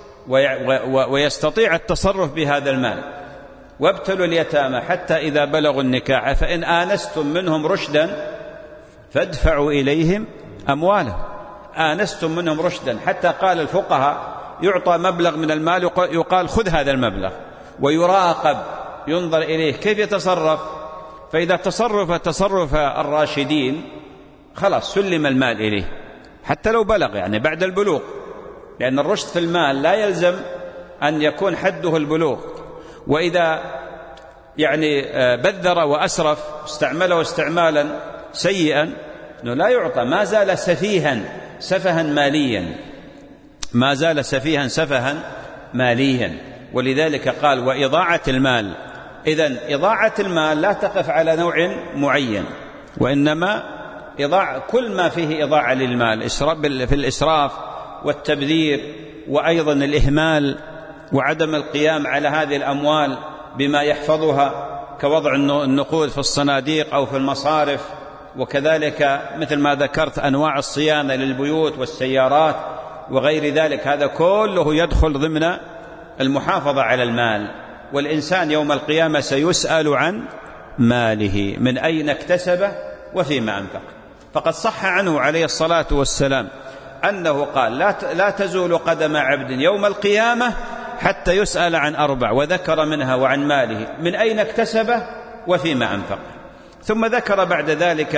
ويستطيع التصرف بهذا المال. وابتلوا اليتامى حتى إذا بلغوا النكاح فإن آنستم منهم رشدا فادفعوا إليهم أموالهم. آنستم منهم رشدا، حتى قال الفقهاء يعطى مبلغ من المال يقال خذ هذا المبلغ، ويراقب ينظر إليه كيف يتصرف. فإذا تصرف تصرف الراشدين خلاص سلم المال إليه حتى لو بلغ، يعني بعد البلوغ، لأن الرشد في المال لا يلزم أن يكون حده البلوغ. وإذا يعني بذر وأسرف استعمله استعمالا سيئا أنه لا يعطى، ما زال سفيها سفها ماليا، ما زال سفيها سفها ماليا. ولذلك قال وإضاعة المال. إذن إضاعة المال لا تقف على نوع معين، وإنما إضاعة كل ما فيه إضاعة للمال، في الإسراف والتبذير وأيضا الإهمال وعدم القيام على هذه الأموال بما يحفظها كوضع النقود في الصناديق أو في المصارف، وكذلك مثل ما ذكرت أنواع الصيانة للبيوت والسيارات وغير ذلك. هذا كله يدخل ضمن المحافظة على المال. والإنسان يوم القيامة سيسأل عن ماله، من أين اكتسبه وفيما أنفق. فقد صح عنه عليه الصلاة والسلام أنه قال لا لا تزول قدم عبد يوم القيامة حتى يسأل عن أربع، وذكر منها وعن ماله من أين اكتسبه وفيما أنفق. ثم ذكر بعد ذلك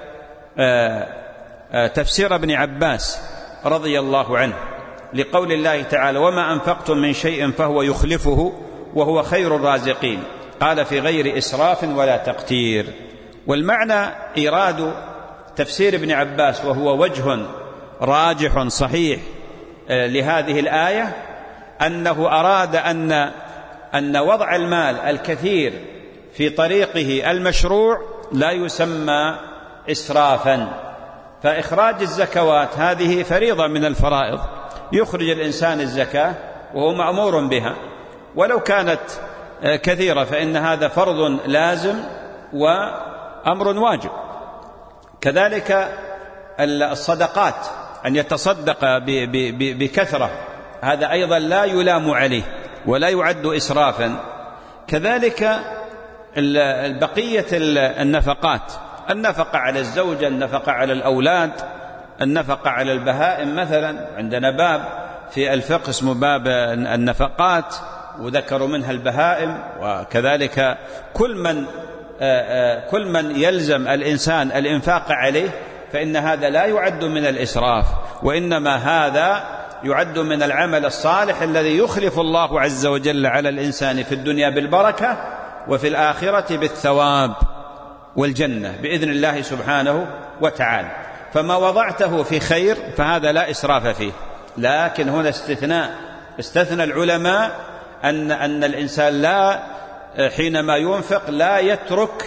آآ آآ تفسير ابن عباس رضي الله عنه لقول الله تعالى وما أنفقتم من شيء فهو يخلفه وهو خير الرازقين. قال في غير إسراف ولا تقتير. والمعنى إيراد تفسير ابن عباس، وهو وجه راجح صحيح لهذه الآية، أنه أراد أن أن وضع المال الكثير في طريقه المشروع لا يسمى إسرافا. فإخراج الزكوات هذه فريضة من الفرائض، يخرج الإنسان الزكاة وهو مأمور بها، ولو كانت كثيرة فإن هذا فرض لازم وأمر واجب. كذلك الصدقات، أن يتصدق بكثرة، هذا أيضا لا يلام عليه ولا يعد إسرافا. كذلك بقية النفقات، النفقة على الزوجة، النفقة على الأولاد، النفقة على البهائم مثلا. عندنا باب في الفقه اسمه باب النفقات، وذكروا منها البهائم. وكذلك كل من كل من يلزم الإنسان الإنفاق عليه فإن هذا لا يعد من الإسراف، وإنما هذا يعد من العمل الصالح الذي يخلف الله عز وجل على الإنسان في الدنيا بالبركة، وفي الآخرة بالثواب والجنة بإذن الله سبحانه وتعالى. فما وضعته في خير فهذا لا إسراف فيه. لكن هنا استثناء، استثنى العلماء أن أن الإنسان لا حينما ينفق لا يترك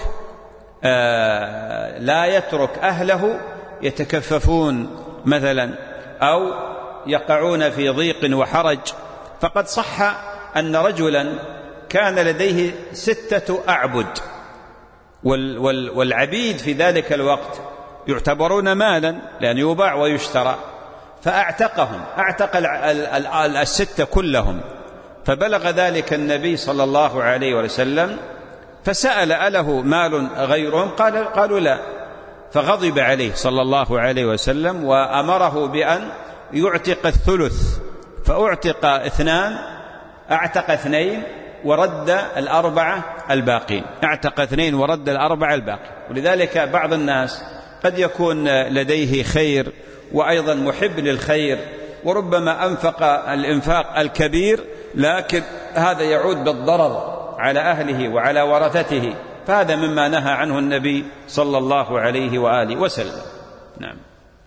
آه لا يترك أهله يتكففون مثلا أو يقعون في ضيق وحرج. فقد صح أن رجلا كان لديه ستة أعبد، والعبيد في ذلك الوقت يعتبرون مالا لأن يباع ويشترى، فأعتقهم، أعتق الستة كلهم. فبلغ ذلك النبي صلى الله عليه وسلم فسأل أله مال غيرهم؟ قال قالوا لا. فغضب عليه صلى الله عليه وسلم وأمره بأن يعتق الثلث، فأعتق اثنان، أعتق اثنين ورد الأربعة الباقين، أعتق اثنين ورد الأربعة الباقين. ولذلك بعض الناس قد يكون لديه خير وأيضا محب للخير، وربما أنفق الإنفاق الكبير، لكن هذا يعود بالضرر على أهله وعلى ورثته، فهذا مما نهى عنه النبي صلى الله عليه وآله وسلم. نعم.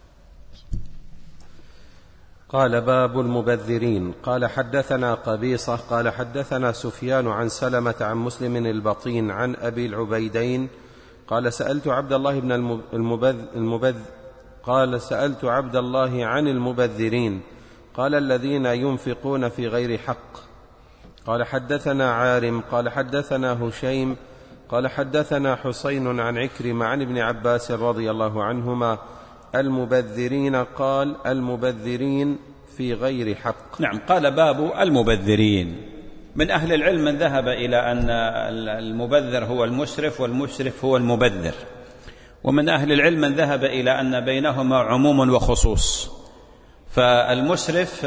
قال باب المبذرين. قال حدثنا قبيصة قال حدثنا سفيان عن سلمة عن مسلم البطين عن أبي العبيدين قال سألت عبد الله بن المبذ المبذ قال سألت عبد الله عن المبذرين قال الذين ينفقون في غير حق. قال حدثنا عارم قال حدثنا هشيم قال حدثنا حسين عن عكرمة عن ابن عباس رضي الله عنهما المبذرين قال المبذرين في غير حق.
نعم. قال باب المبذرين. من أهل العلم من ذهب إلى أن المبذر هو المسرف والمسرف هو المبذر، ومن أهل العلم من ذهب إلى أن بينهما عموم وخصوص. فالمسرف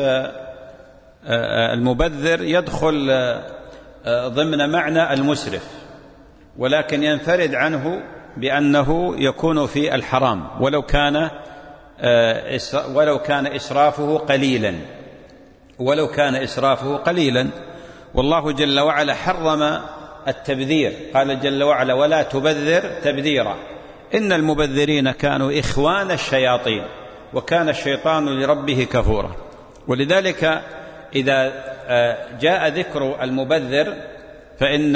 المبذر يدخل ضمن معنى المسرف، ولكن ينفرد عنه بأنه يكون في الحرام ولو كان ولو كان إسرافه قليلا ولو كان إسرافه قليلا والله جل وعلا حرم التبذير، قال جل وعلا ولا تبذر تبذيرا إن المبذرين كانوا إخوان الشياطين وكان الشيطان لربه كفورا. ولذلك إذا جاء ذكر المبذر فإن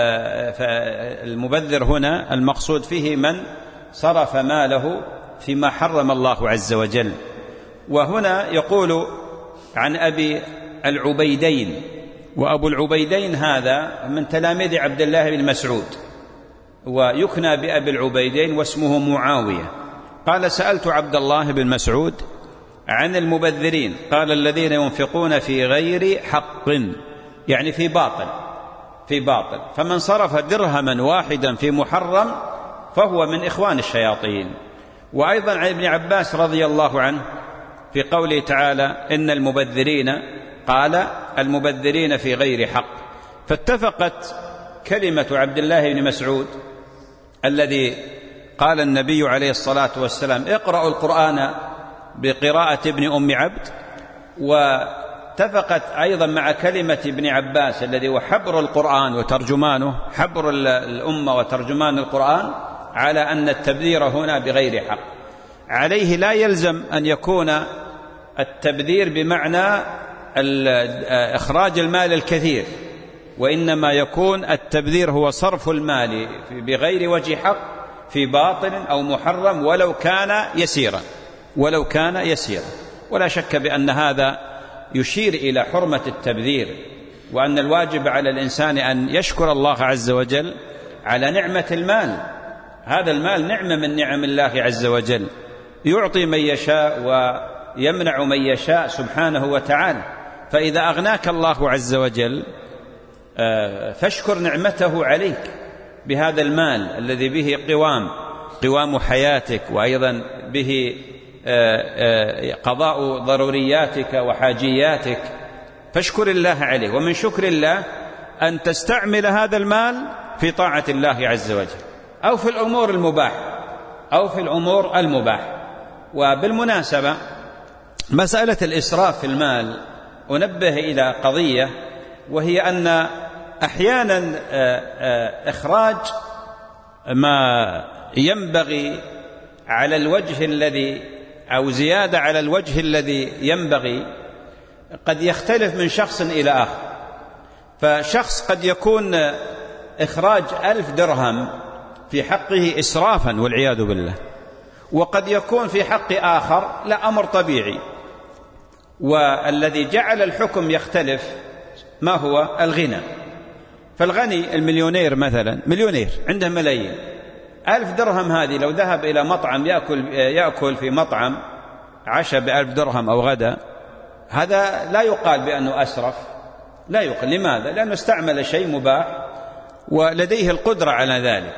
المبذر هنا المقصود فيه من صرف ماله فيما حرم الله عز وجل. وهنا يقول عن أبي العبيدين، وأبو العبيدين هذا من تلاميذ عبد الله بن مسعود، ويكنى بأبي العبيدين واسمه معاوية. قال سألت عبد الله بن مسعود عن المبذرين قال الذين ينفقون في غير حق، يعني في باطل في باطل فمن صرف درهما واحدا في محرم فهو من إخوان الشياطين. وأيضا عن ابن عباس رضي الله عنه في قوله تعالى إن المبذرين قال المبذرين في غير حق. فاتفقت كلمة عبد الله بن مسعود الذي قال النبي عليه الصلاة والسلام اقرأوا القرآن بقراءة ابن أم عبد، اتفقت أيضا مع كلمة ابن عباس الذي هو حبر القرآن وترجمانه، حبر الأمة وترجمان القرآن، على أن التبذير هنا بغير حق. عليه لا يلزم أن يكون التبذير بمعنى إخراج المال الكثير، وإنما يكون التبذير هو صرف المال بغير وجه حق في باطل أو محرم ولو كان يسيرا ولو كان يسيرا. ولا شك بأن هذا يشير إلى حرمة التبذير، وأن الواجب على الإنسان أن يشكر الله عز وجل على نعمة المال. هذا المال نعمة من نعم الله عز وجل، يعطي من يشاء ويمنع من يشاء سبحانه وتعالى. فإذا أغناك الله عز وجل فاشكر نعمته عليك بهذا المال الذي به قوام قوام حياتك، وأيضا به قضاء ضرورياتك وحاجياتك، فاشكر الله عليه. ومن شكر الله أن تستعمل هذا المال في طاعة الله عز وجل، أو في الأمور المباحة أو في الأمور المباحة. وبالمناسبة مسألة الإسراف في المال أنبه إلى قضية، وهي أن أحيانا إخراج ما ينبغي على الوجه الذي أو زيادة على الوجه الذي ينبغي قد يختلف من شخص إلى آخر. فشخص قد يكون إخراج ألف درهم في حقه إسرافا والعياذ بالله، وقد يكون في حق آخر لا أمر طبيعي. والذي جعل الحكم يختلف ما هو الغنى. فالغني المليونير مثلا، مليونير عنده ملايين، ألف درهم هذه لو ذهب إلى مطعم يأكل, يأكل في مطعم عشاء بألف درهم أو غدا، هذا لا يقال بأنه أسرف، لا يقال. لماذا؟ لأنه استعمل شيء مباح ولديه القدرة على ذلك.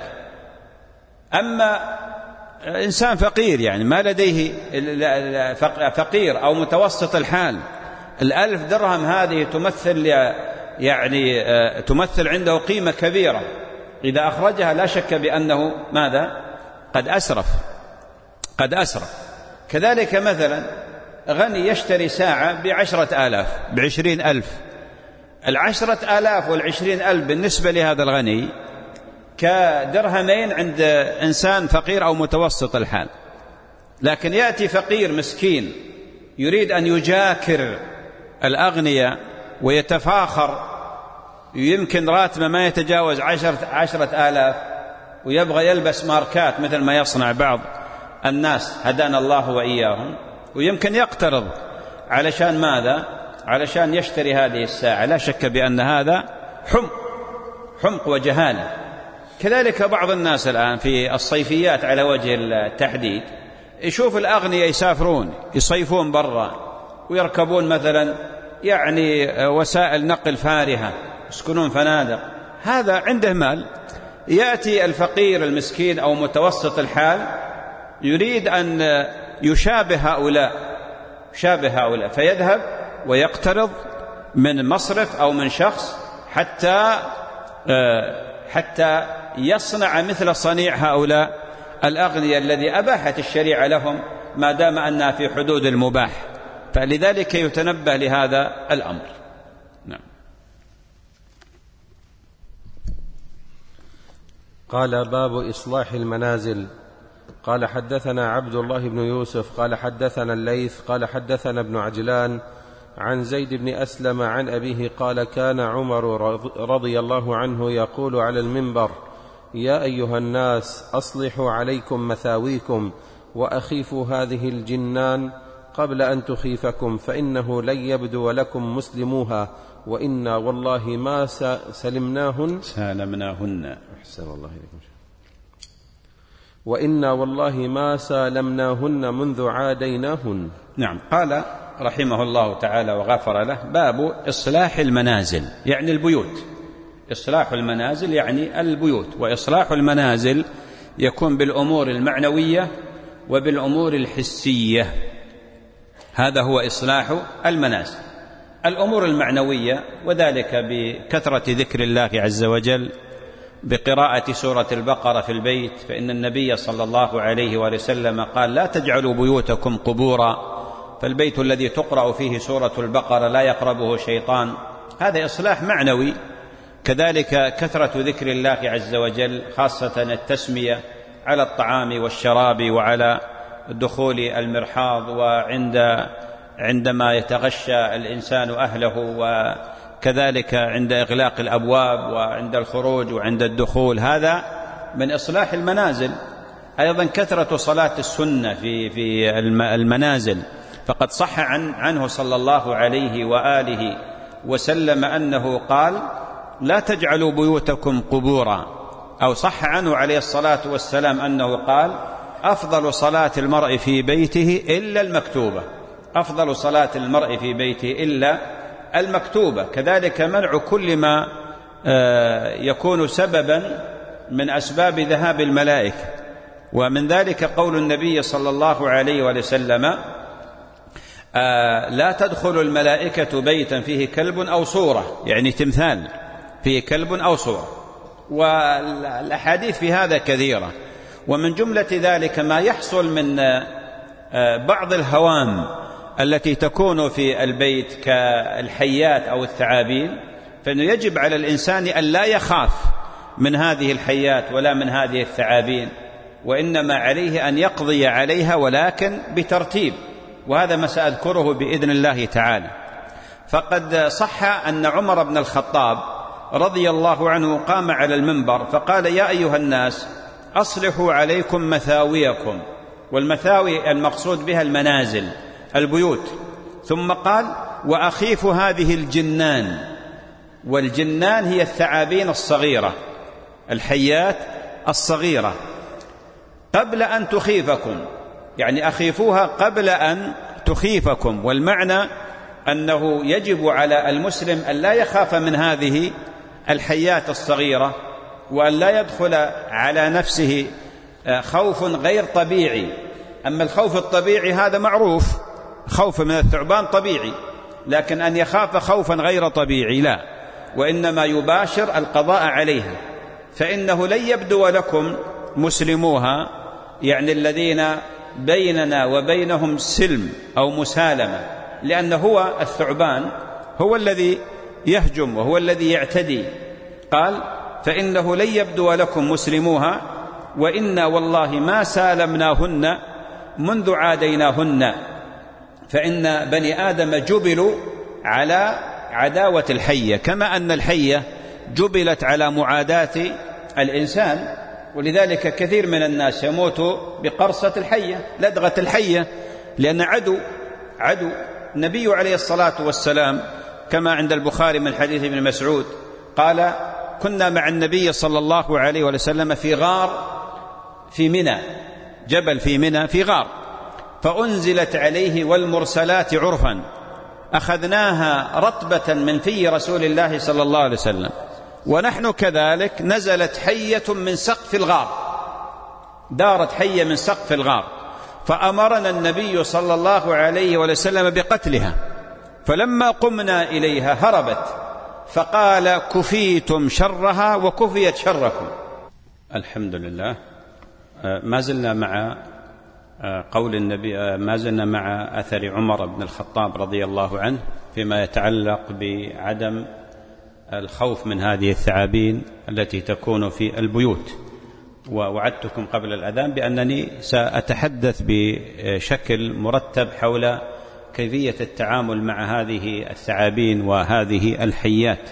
أما إنسان فقير يعني ما لديه فقير أو متوسط الحال، الألف درهم هذه تمثل يعني تمثل عنده قيمة كبيرة، إذا أخرجها لا شك بأنه ماذا؟ قد أسرف قد أسرف. كذلك مثلا غني يشتري ساعة بعشرة آلاف بعشرين ألف، العشرة آلاف والعشرين ألف بالنسبة لهذا الغني كدرهمين عند إنسان فقير أو متوسط الحال. لكن يأتي فقير مسكين يريد أن يجاكر الأغنياء ويتفاخر، يمكن راتبه ما يتجاوز عشرة, عشرة آلاف، ويبغى يلبس ماركات مثل ما يصنع بعض الناس هدانا الله وإياهم، ويمكن يقترض علشان ماذا؟ علشان يشتري هذه الساعة. لا شك بأن هذا حمق حمق وجهالة. كذلك بعض الناس الآن في الصيفيات على وجه التحديد يشوف الأغنياء يسافرون يصيفون برا ويركبون مثلا يعني وسائل نقل فارهة، يسكنون فنادق، هذا عنده مال. يأتي الفقير المسكين أو متوسط الحال يريد أن يشابه هؤلاء يشابه هؤلاء فيذهب ويقترض من مصرف أو من شخص حتى حتى يصنع مثل صنيع هؤلاء الأغنياء الذي أباحت الشريعة لهم ما دام أنها في حدود المباح. فلذلك يتنبه لهذا الأمر. نعم.
قال باب إصلاح المنازل. قال حدثنا عبد الله بن يوسف قال حدثنا الليث قال حدثنا ابن عجلان عن زيد بن أسلم عن أبيه قال كان عمر رضي الله عنه يقول على المنبر يا أيها الناس أصلحوا عليكم مثاويكم وأخيفوا هذه الجنان قبل أن تخيفكم، فإنه لن يبدو لكم مسلموها وإنا والله ما سلمناهن
سالمناهن
أحسن الله إليكم وإنا والله ما سالمناهن منذ عاديناهن.
نعم. قال رحمه الله تعالى وغفر له باب إصلاح المنازل، يعني البيوت. إصلاح المنازل يعني البيوت، وإصلاح المنازل يكون بالأمور المعنوية وبالأمور الحسية، هذا هو إصلاح المنازل. الأمور المعنوية وذلك بكثرة ذكر الله عز وجل، بقراءة سورة البقرة في البيت، فإن النبي صلى الله عليه وسلم قال لا تجعلوا بيوتكم قبورا فالبيت الذي تقرأ فيه سورة البقرة لا يقربه شيطان، هذا إصلاح معنوي. كذلك كثرة ذكر الله عز وجل، خاصة التسمية على الطعام والشراب وعلى دخول المرحاض وعند عندما يتغشى الإنسان أهله، وكذلك عند إغلاق الأبواب وعند الخروج وعند الدخول، هذا من إصلاح المنازل. أيضا كثرة صلاة السنة في في المنازل، فقد صح عن عنه صلى الله عليه وآله وسلم أنه قال: لا تجعلوا بيوتكم قبورا. أو صح عنه عليه الصلاة والسلام أنه قال: أفضل صلاة المرء في بيته إلا المكتوبة، أفضل صلاة المرء في بيته إلا المكتوبة. كذلك منع كل ما يكون سببا من أسباب ذهاب الملائكة، ومن ذلك قول النبي صلى الله عليه وسلم: لا تدخل الملائكة بيتا فيه كلب أو صورة، يعني تمثال فيه كلب أو صورة. والأحاديث في هذا كثيرة. ومن جملة ذلك ما يحصل من بعض الهوام التي تكون في البيت كالحيات أو الثعابين، فإنه يجب على الإنسان أن لا يخاف من هذه الحيات ولا من هذه الثعابين، وإنما عليه أن يقضي عليها، ولكن بترتيب، وهذا ما سأذكره بإذن الله تعالى. فقد صح أن عمر بن الخطاب رضي الله عنه قام على المنبر فقال: يا أيها الناس أصلحوا عليكم مثاويكم. والمثاوي المقصود بها المنازل، البيوت. ثم قال: وأخيف هذه الجنان. والجنان هي الثعابين الصغيرة، الحيات الصغيرة، قبل أن تخيفكم، يعني أخيفوها قبل أن تخيفكم. والمعنى أنه يجب على المسلم أن لا يخاف من هذه الحيات الصغيرة، وأن لا يدخل على نفسه خوف غير طبيعي. أما الخوف الطبيعي هذا معروف، خوف من الثعبان طبيعي، لكن أن يخاف خوفا غير طبيعي لا، وإنما يباشر القضاء عليها. فإنه لن يبدو لكم مسلموها، يعني الذين بيننا وبينهم سلم أو مسالمة، لأن هو الثعبان هو الذي يهجم وهو الذي يعتدي. قال: فإنه لن يبدو لكم مسلموها، وإنا والله ما سالمناهن منذ عاديناهن. فإن بني آدم جبلوا على عداوة الحية، كما أن الحية جبلت على معاداة الإنسان. ولذلك كثير من الناس يموت بقرصة الحية، لدغة الحية، لأن عدو عدو. النبي عليه الصلاة والسلام كما عند البخاري من حديث ابن مسعود قال: كنا مع النبي صلى الله عليه وسلم في غار في منى، جبل في منى في غار، فأنزلت عليه والمرسلات عرفا، أخذناها رطبة من في رسول الله صلى الله عليه وسلم، ونحن كذلك نزلت حية من سقف الغار، دارت حية من سقف الغار، فأمرنا النبي صلى الله عليه وسلم بقتلها، فلما قمنا إليها هربت، فقال: كفيتم شرها وكفيت شركم. الحمد لله. ما زلنا مع قول النبي، ما زلنا مع أثر عمر بن الخطاب رضي الله عنه فيما يتعلق بعدم الخوف من هذه الثعابين التي تكون في البيوت. ووعدتكم قبل الأذان بأنني سأتحدث بشكل مرتب حول كيفية التعامل مع هذه الثعابين وهذه الحيات.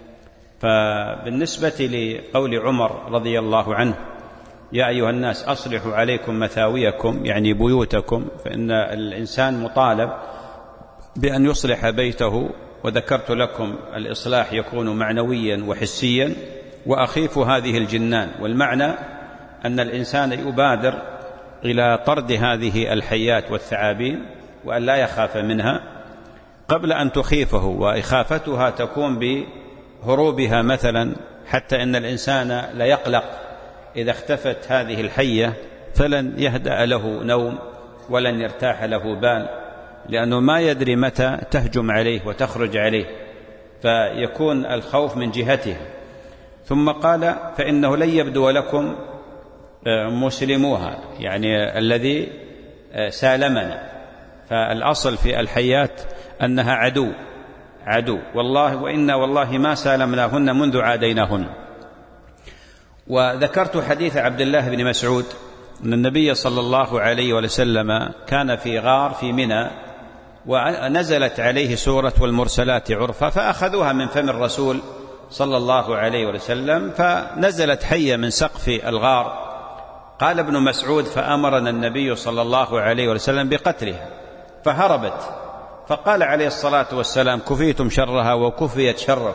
فبالنسبة لقول عمر رضي الله عنه: يا أيها الناس أصلحوا عليكم مثاويكم، يعني بيوتكم، فإن الإنسان مطالب بأن يصلح بيته. وذكرت لكم الإصلاح يكون معنويا وحسيا. وأخيف هذه الجنان، والمعنى أن الإنسان يبادر إلى طرد هذه الحيات والثعابين وأن لا يخاف منها قبل أن تخيفه. وإخافتها تكون بهروبها مثلا، حتى إن الإنسان لا يقلق إذا اختفت هذه الحية، فلن يهدأ له نوم ولن يرتاح له بال، لأنه ما يدري متى تهجم عليه وتخرج عليه، فيكون الخوف من جهتها. ثم قال: فإنه لن يبدو لكم مسلموها، يعني الذي سالمنا. فالأصل في الحيات أنها عدو عدو والله، وإنا والله ما سالمناهن منذ عاديناهن. وذكرت حديث عبد الله بن مسعود أن النبي صلى الله عليه وسلم كان في غار في منى، ونزلت عليه سورة والمرسلات عرفا، فأخذوها من فم الرسول صلى الله عليه وسلم، فنزلت حية من سقف الغار. قال ابن مسعود: فأمرنا النبي صلى الله عليه وسلم بقتلها فهربت، فقال عليه الصلاة والسلام: كفيتم شرها وكفيت شره.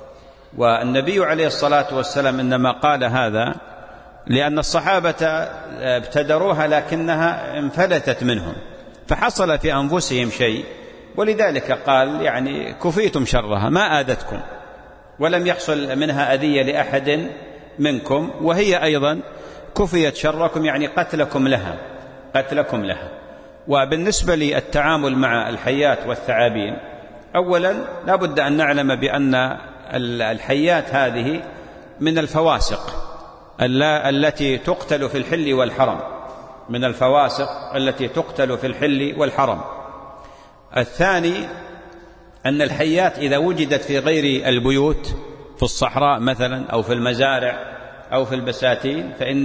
والنبي عليه الصلاة والسلام إنما قال هذا لأن الصحابة ابتدروها لكنها انفلتت منهم، فحصل في أنفسهم شيء، ولذلك قال يعني كفيتم شرها، ما آذتكم ولم يحصل منها أذية لأحد منكم، وهي أيضا كفيت شركم يعني قتلكم لها قتلكم لها. وبالنسبة للتعامل مع الحيات والثعابين، أولا لا بد أن نعلم بأن الحيات هذه من الفواسق التي تقتل في الحل والحرم، من الفواسق التي تقتل في الحل والحرم. الثاني أن الحيات إذا وجدت في غير البيوت، في الصحراء مثلا أو في المزارع أو في البساتين، فإن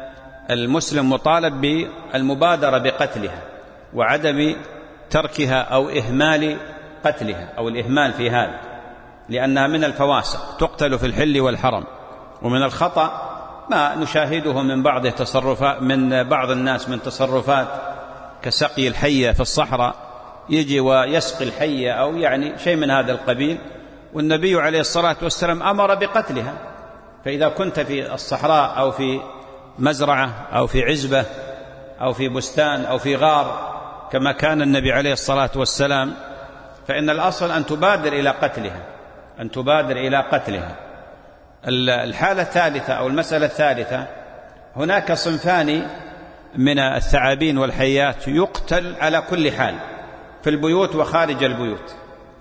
المسلم مطالب بالمبادرة بقتلها وعدم تركها أو إهمال قتلها أو الإهمال في هذا، لأنها من الفواسق تقتل في الحل والحرم. ومن الخطأ ما نشاهده من بعض تصرفات من بعض الناس من تصرفات كسقي الحية في الصحراء، يجي ويسقي الحية أو يعني شيء من هذا القبيل، والنبي عليه الصلاة والسلام أمر بقتلها. فإذا كنت في الصحراء أو في مزرعة أو في عزبة أو في بستان أو في غار كما كان النبي عليه الصلاة والسلام، فإن الأصل أن تبادر إلى قتلها أن تبادر إلى قتلها. الحالة الثالثة أو المسألة الثالثة، هناك صنفان من الثعابين والحيات يقتل على كل حال في البيوت وخارج البيوت،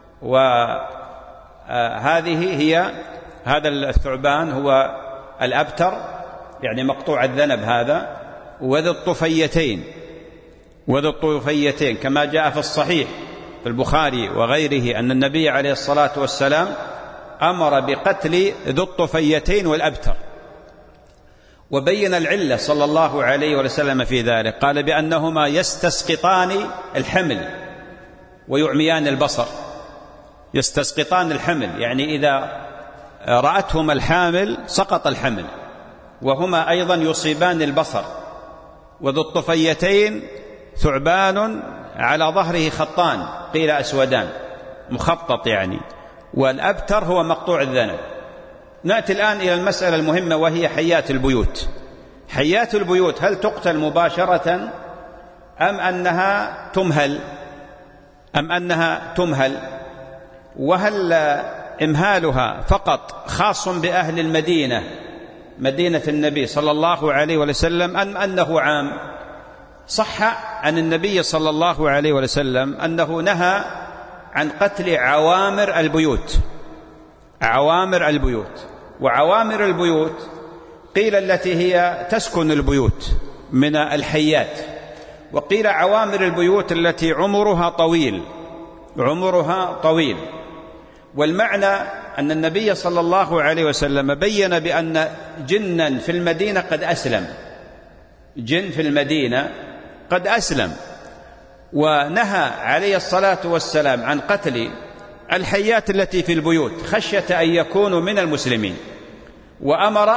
وهذه هي هذا الثعبان هو الأبتر يعني مقطوع الذنب هذا، وذو الطفيتين وذو الطفيتين كما جاء في الصحيح في البخاري وغيره أن النبي عليه الصلاة والسلام أمر بقتل ذو الطفيتين والأبتر، وبين العلة صلى الله عليه وسلم في ذلك، قال بأنهما يستسقطان الحمل ويعميان البصر. يستسقطان الحمل يعني إذا رأتهما الحامل سقط الحمل، وهما أيضا يصيبان البصر. وذو الطفيتين ثعبان على ظهره خطان قيل أسودان مخطط يعني، والأبتر هو مقطوع الذنب. نأتي الآن إلى المسألة المهمة وهي حيات البيوت. حيات البيوت هل تقتل مباشرة أم أنها تمهل أم أنها تمهل وهل إمهالها فقط خاص بأهل المدينة مدينة النبي صلى الله عليه وسلم أم أنه عام؟ صح عن النبي صلى الله عليه وسلم أنه نهى عن قتل عوامر البيوت عوامر البيوت وعوامر البيوت قيل التي هي تسكن البيوت من الحيات، وقيل عوامر البيوت التي عمرها طويل عمرها طويل. والمعنى أن النبي صلى الله عليه وسلم بين بأن جنا في المدينة قد أسلم جن في المدينة قد أسلم، ونهى عليه الصلاة والسلام عن قتل الحيات التي في البيوت خشية أن يكونوا من المسلمين، وأمر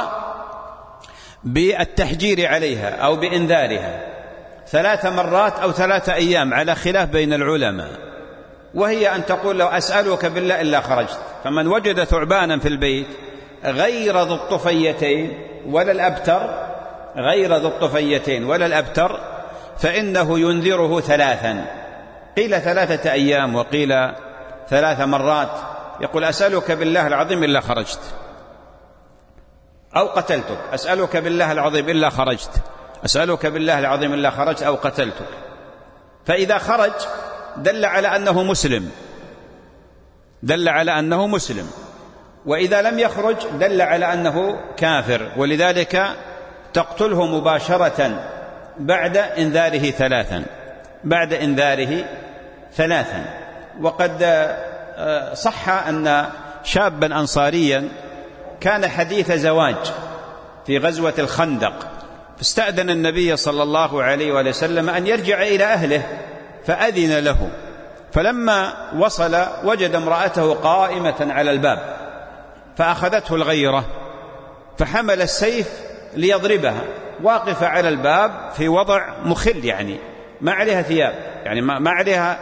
بالتحجير عليها أو بإنذارها ثلاث مرات أو ثلاثة أيام على خلاف بين العلماء، وهي أن تقول لو أسألك بالله إلا خرجت. فمن وجد ثعبانا في البيت غير ذو الطفيتين ولا الأبتر غير ذو الطفيتين ولا الأبتر فإنه ينذره ثلاثا، قيل ثلاثة أيام وقيل ثلاث مرات، يقول أسألك بالله العظيم إلا خرجت أو قتلتك، أسألك بالله العظيم إلا خرجت، أسألك بالله العظيم إلا خرجت أو قتلتك. فإذا خرج دل على أنه مسلم دل على أنه مسلم وإذا لم يخرج دل على أنه كافر، ولذلك تقتله مباشرة بعد إنذاره ثلاثا بعد إنذاره ثلاثا. وقد صح أن شابا أنصاريا كان حديث زواج في غزوة الخندق، فاستأذن النبي صلى الله عليه وآله وسلم أن يرجع إلى أهله فأذن له، فلما وصل وجد امرأته قائمة على الباب فأخذته الغيرة فحمل السيف ليضربها، واقفة على الباب في وضع مخل، يعني ما عليها ثياب، يعني ما عليها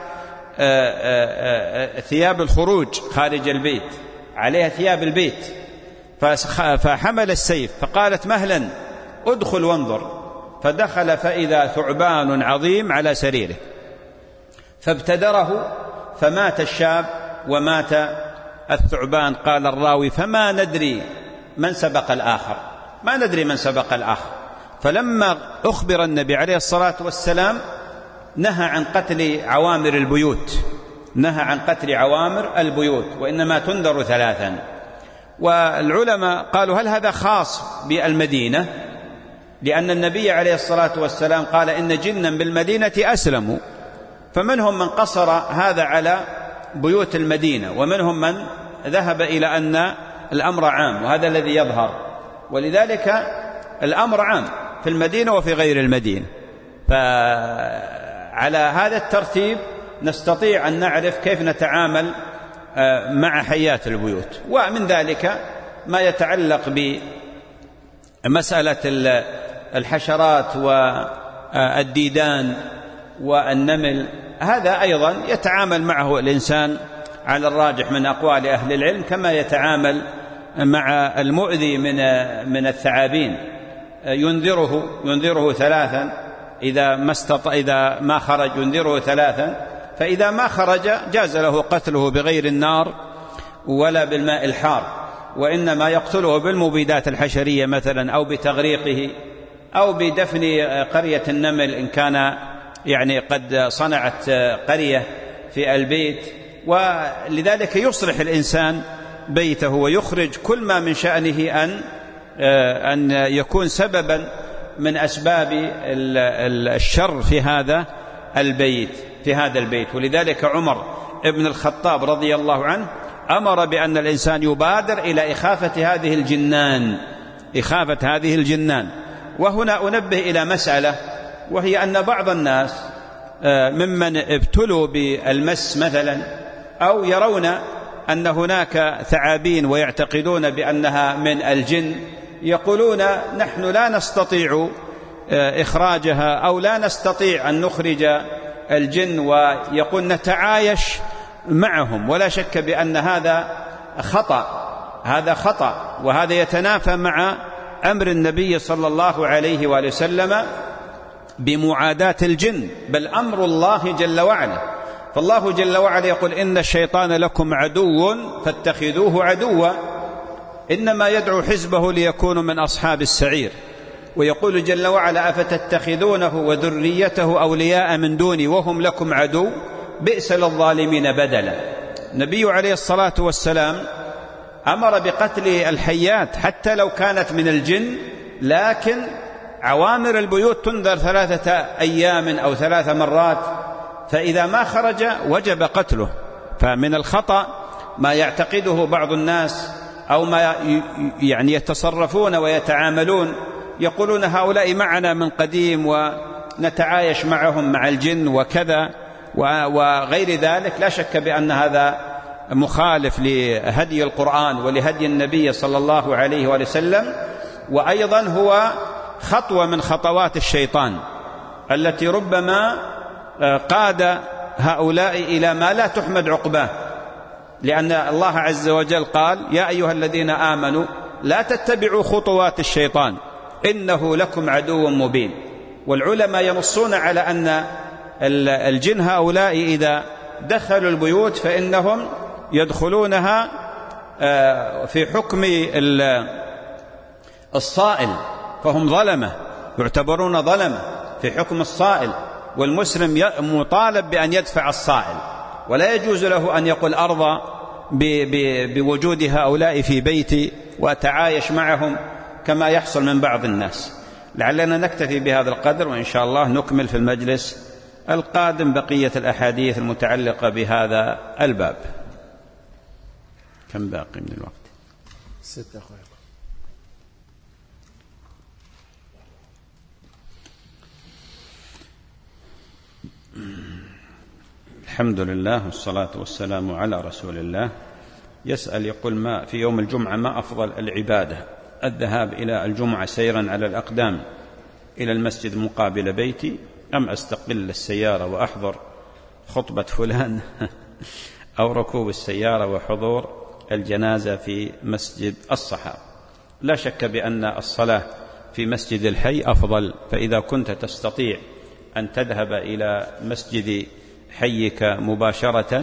ثياب الخروج خارج البيت، عليها ثياب البيت، فحمل السيف فقالت مهلا ادخل وانظر، فدخل فإذا ثعبان عظيم على سريره فابتدره فمات الشاب ومات الثعبان. قال الراوي فما ندري من سبق الآخر، ما ندري من سبق الآخر. فلما أخبر النبي عليه الصلاة والسلام نهى عن قتل عوامر البيوت، نهى عن قتل عوامر البيوت، وإنما تنذر ثلاثا. والعلماء قالوا هل هذا خاص بالمدينة؟ لأن النبي عليه الصلاة والسلام قال إن جنا بالمدينة أسلموا، فمنهم من قصر هذا على بيوت المدينة، ومنهم من ذهب إلى أن الأمر عام، وهذا الذي يظهر، ولذلك الأمر عام في المدينة وفي غير المدينة. فعلى هذا الترتيب نستطيع أن نعرف كيف نتعامل مع حيات البيوت. ومن ذلك ما يتعلق بمسألة الحشرات والديدان والنمل، هذا أيضا يتعامل معه الإنسان على الراجح من أقوال أهل العلم كما يتعامل مع المؤذي من من الثعابين، ينذره ينذره ثلاثا، إذا ما استطاع إذا ما خرج ينذره ثلاثا، فإذا ما خرج جاز له قتله بغير النار ولا بالماء الحار، وإنما يقتله بالمبيدات الحشرية مثلا، أو بتغريقه، أو بدفن قرية النمل إن كان يعني قد صنعت قرية في البيت. ولذلك يصلح الإنسان بيته ويخرج كل ما من شأنه أن أن يكون سببا من أسباب الشر في هذا البيت في هذا البيت. ولذلك عمر ابن الخطاب رضي الله عنه أمر بأن الإنسان يبادر إلى إخافة هذه الجنان إخافة هذه الجنان. وهنا أنبه إلى مسألة، وهي أن بعض الناس ممن ابتلوا بالمس مثلا، أو يرون أن هناك ثعابين ويعتقدون بأنها من الجن، يقولون نحن لا نستطيع إخراجها أو لا نستطيع أن نخرج الجن، ويقول نتعايش معهم. ولا شك بأن هذا خطأ هذا خطأ وهذا يتنافى مع أمر النبي صلى الله عليه وآله وسلم بمعاداة الجن، بل أمر الله جل وعلا. فالله جل وعلا يقول إن الشيطان لكم عدو فاتخذوه عدوا، إنما يدعو حزبه ليكونوا من أصحاب السعير. ويقول جل وعلا أفتتخذونه وذريته أولياء من دوني وهم لكم عدو بئس للظالمين بدلا. النبي عليه الصلاة والسلام أمر بقتل الحيات حتى لو كانت من الجن، لكن عوامر البيوت تنذر ثلاثة أيام أو ثلاث مرات، فإذا ما خرج وجب قتله. فمن الخطأ ما يعتقده بعض الناس أو ما يعني يتصرفون ويتعاملون، يقولون هؤلاء معنا من قديم ونتعايش معهم مع الجن وكذا وغير ذلك. لا شك بأن هذا مخالف لهدي القرآن ولهدي النبي صلى الله عليه وسلم، وأيضا هو خطوة من خطوات الشيطان التي ربما قاد هؤلاء إلى ما لا تحمد عقباه، لأن الله عز وجل قال يا أيها الذين آمنوا لا تتبعوا خطوات الشيطان إنه لكم عدو مبين. والعلماء ينصون على أن الجن هؤلاء إذا دخلوا البيوت فإنهم يدخلونها في حكم الصائل، فهم ظلمة، يعتبرون ظلمة في حكم الصائل، والمسلم مطالب بأن يدفع الصائل، ولا يجوز له أن يقول أرضى بوجود هؤلاء في بيتي وأتعايش معهم كما يحصل من بعض الناس. لعلنا نكتفي بهذا القدر، وإن شاء الله نكمل في المجلس القادم بقية الأحاديث المتعلقة بهذا الباب. كم باقي من الوقت؟
ست دقائق.
الحمد لله والصلاة والسلام على رسول الله. يسأل يقول: ما في يوم الجمعة ما أفضل العبادة؟ الذهاب إلى الجمعة سيرا على الأقدام إلى المسجد مقابل بيتي، أم أستقل السيارة وأحضر خطبة فلان أو ركوب السيارة وحضور الجنازة في مسجد الصحابة؟ لا شك بأن الصلاة في مسجد الحي أفضل، فإذا كنت تستطيع أن تذهب إلى مسجد حيك مباشرة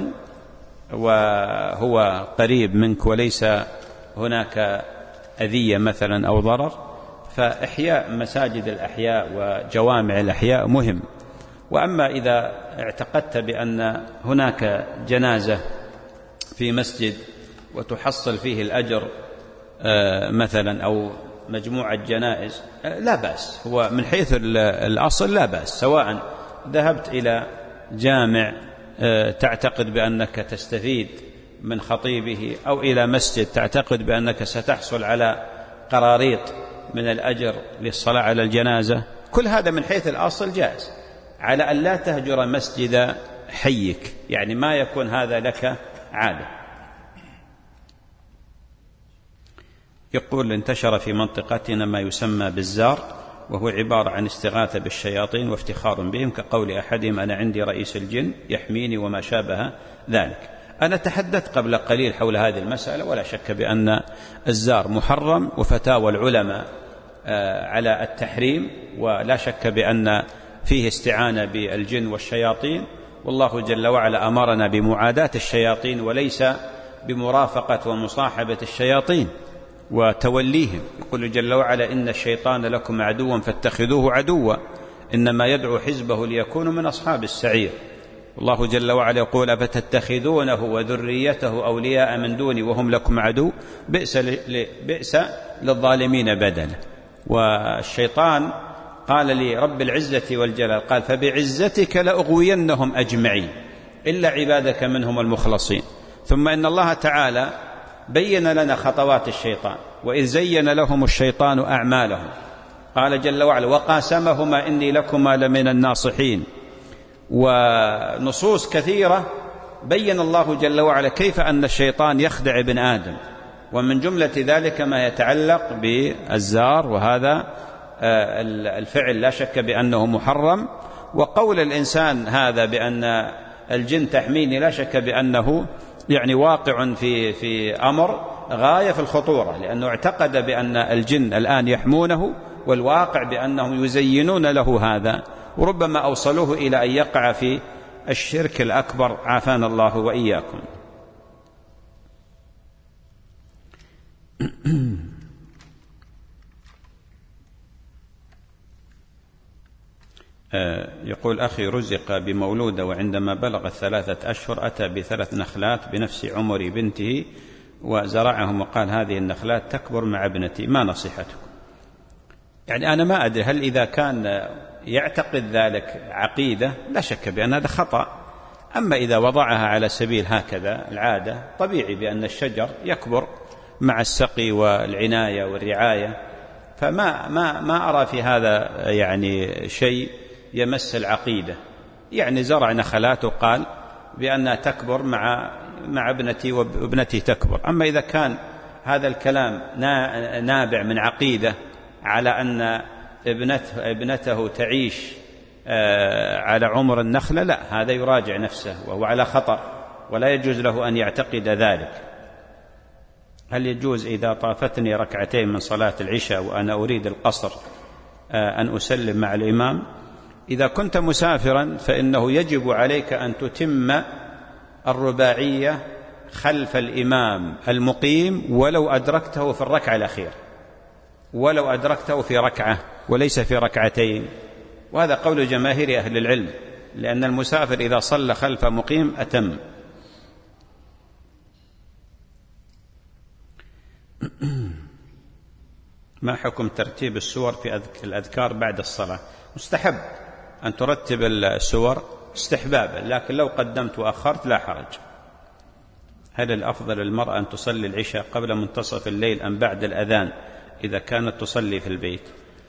وهو قريب منك وليس هناك أذية مثلا أو ضرر، فإحياء مساجد الأحياء وجوامع الأحياء مهم. وأما إذا اعتقدت بأن هناك جنازة في مسجد وتحصل فيه الأجر مثلا أو مجموعة جنائز، لا بأس. هو من حيث الأصل لا بأس، سواء ذهبت إلى جامع تعتقد بأنك تستفيد من خطيبه أو إلى مسجد تعتقد بأنك ستحصل على قراريط من الأجر للصلاة على الجنازة، كل هذا من حيث الأصل جائز، على أن لا تهجر مسجد حيك، يعني ما يكون هذا لك عادة. يقول: انتشر في منطقتنا ما يسمى بالزار، وهو عبارة عن استغاثة بالشياطين وافتخار بهم، كقول أحدهم: أنا عندي رئيس الجن يحميني وما شابه ذلك. أنا تحدثت قبل قليل حول هذه المسألة، ولا شك بأن الزار محرم، وفتاوى العلماء على التحريم، ولا شك بأن فيه استعانة بالجن والشياطين، والله جل وعلا أمرنا بمعاداة الشياطين وليس بمرافقة ومصاحبة الشياطين وتوليهم. يقول جل وعلا: إن الشيطان لكم عدوا فاتخذوه عدوا إنما يدعو حزبه ليكونوا من أصحاب السعير. والله جل وعلا يقول: أفتتخذونه وذريته أولياء من دوني وهم لكم عدو بئس, بئس للظالمين بدلا. والشيطان قال لرب العزة والجلال، قال: فبعزتك لأغوينهم أجمعين إلا عبادك منهم المخلصين. ثم إن الله تعالى بين لنا خطوات الشيطان: وإذ زين لهم الشيطان أعمالهم قال جل وعلا: وقاسمهما إني لكما لمن الناصحين. ونصوص كثيرة بين الله جل وعلا كيف أن الشيطان يخدع ابن آدم، ومن جملة ذلك ما يتعلق بالزار، وهذا الفعل لا شك بأنه محرم. وقول الإنسان هذا بأن الجن تحميني لا شك بأنه يعني واقع في في أمر غاية في الخطورة، لأنه اعتقد بأن الجن الآن يحمونه، والواقع بأنهم يزينون له هذا، وربما أوصلوه إلى أن يقع في الشرك الأكبر، عافانا الله وإياكم. يقول: أخي رزق بمولودة، وعندما بلغت ثلاثة أشهر أتى بثلاث نخلات بنفس عمر بنته وزرعهم، وقال: هذه النخلات تكبر مع ابنتي، ما نصيحتكم؟ يعني أنا ما أدري هل إذا كان يعتقد ذلك عقيدة لا شك بأن هذا خطأ، أما إذا وضعها على سبيل هكذا العادة، طبيعي بأن الشجر يكبر مع السقي والعناية والرعاية، فما ما ما أرى في هذا يعني شيء يمس العقيدة. يعني زرع نخلات وقال بأنها تكبر مع مع ابنتي وابنتي تكبر. أما إذا كان هذا الكلام نابع من عقيدة على أن ابنته, ابنته تعيش على عمر النخلة، لا، هذا يراجع نفسه وهو على خطر، ولا يجوز له أن يعتقد ذلك. هل يجوز إذا طافتني ركعتين من صلاة العشاء وأنا أريد القصر أن أسلم مع الإمام؟ إذا كنت مسافرا فإنه يجب عليك أن تتم الرباعية خلف الإمام المقيم ولو أدركته في الركعة الأخيرة، ولو أدركته في ركعة وليس في ركعتين، وهذا قول جماهير أهل العلم، لأن المسافر إذا صلى خلف مقيم أتم. ما حكم ترتيب السور في الأذكار بعد الصلاة؟ مستحب أن ترتب السور استحبابا، لكن لو قدمت وأخرت لا حرج. هل الأفضل للمرأة أن تصلي العشاء قبل منتصف الليل أم بعد الأذان إذا كانت تصلي في البيت؟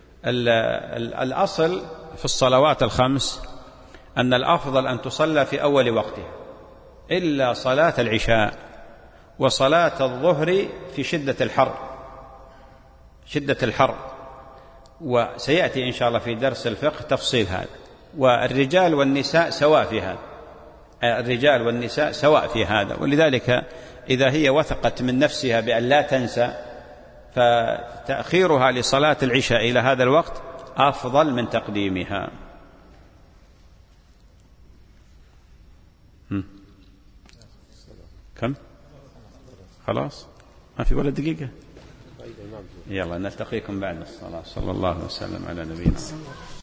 الأصل في الصلوات الخمس أن الأفضل أن تصلى في أول وقتها، إلا صلاة العشاء وصلاة الظهر في شدة الحر شدة الحر وسيأتي إن شاء الله في درس الفقه تفصيل هذا. والرجال والنساء سواء في هذا، الرجال والنساء سواء في هذا. ولذلك إذا هي وثقت من نفسها بأن لا تنسى فتأخيرها لصلاة العشاء إلى هذا الوقت أفضل من تقديمها. كم؟ خلاص ما في ولا دقيقة. يلا نلتقيكم بعد الصلاة. صلى الله وسلم على نبينا.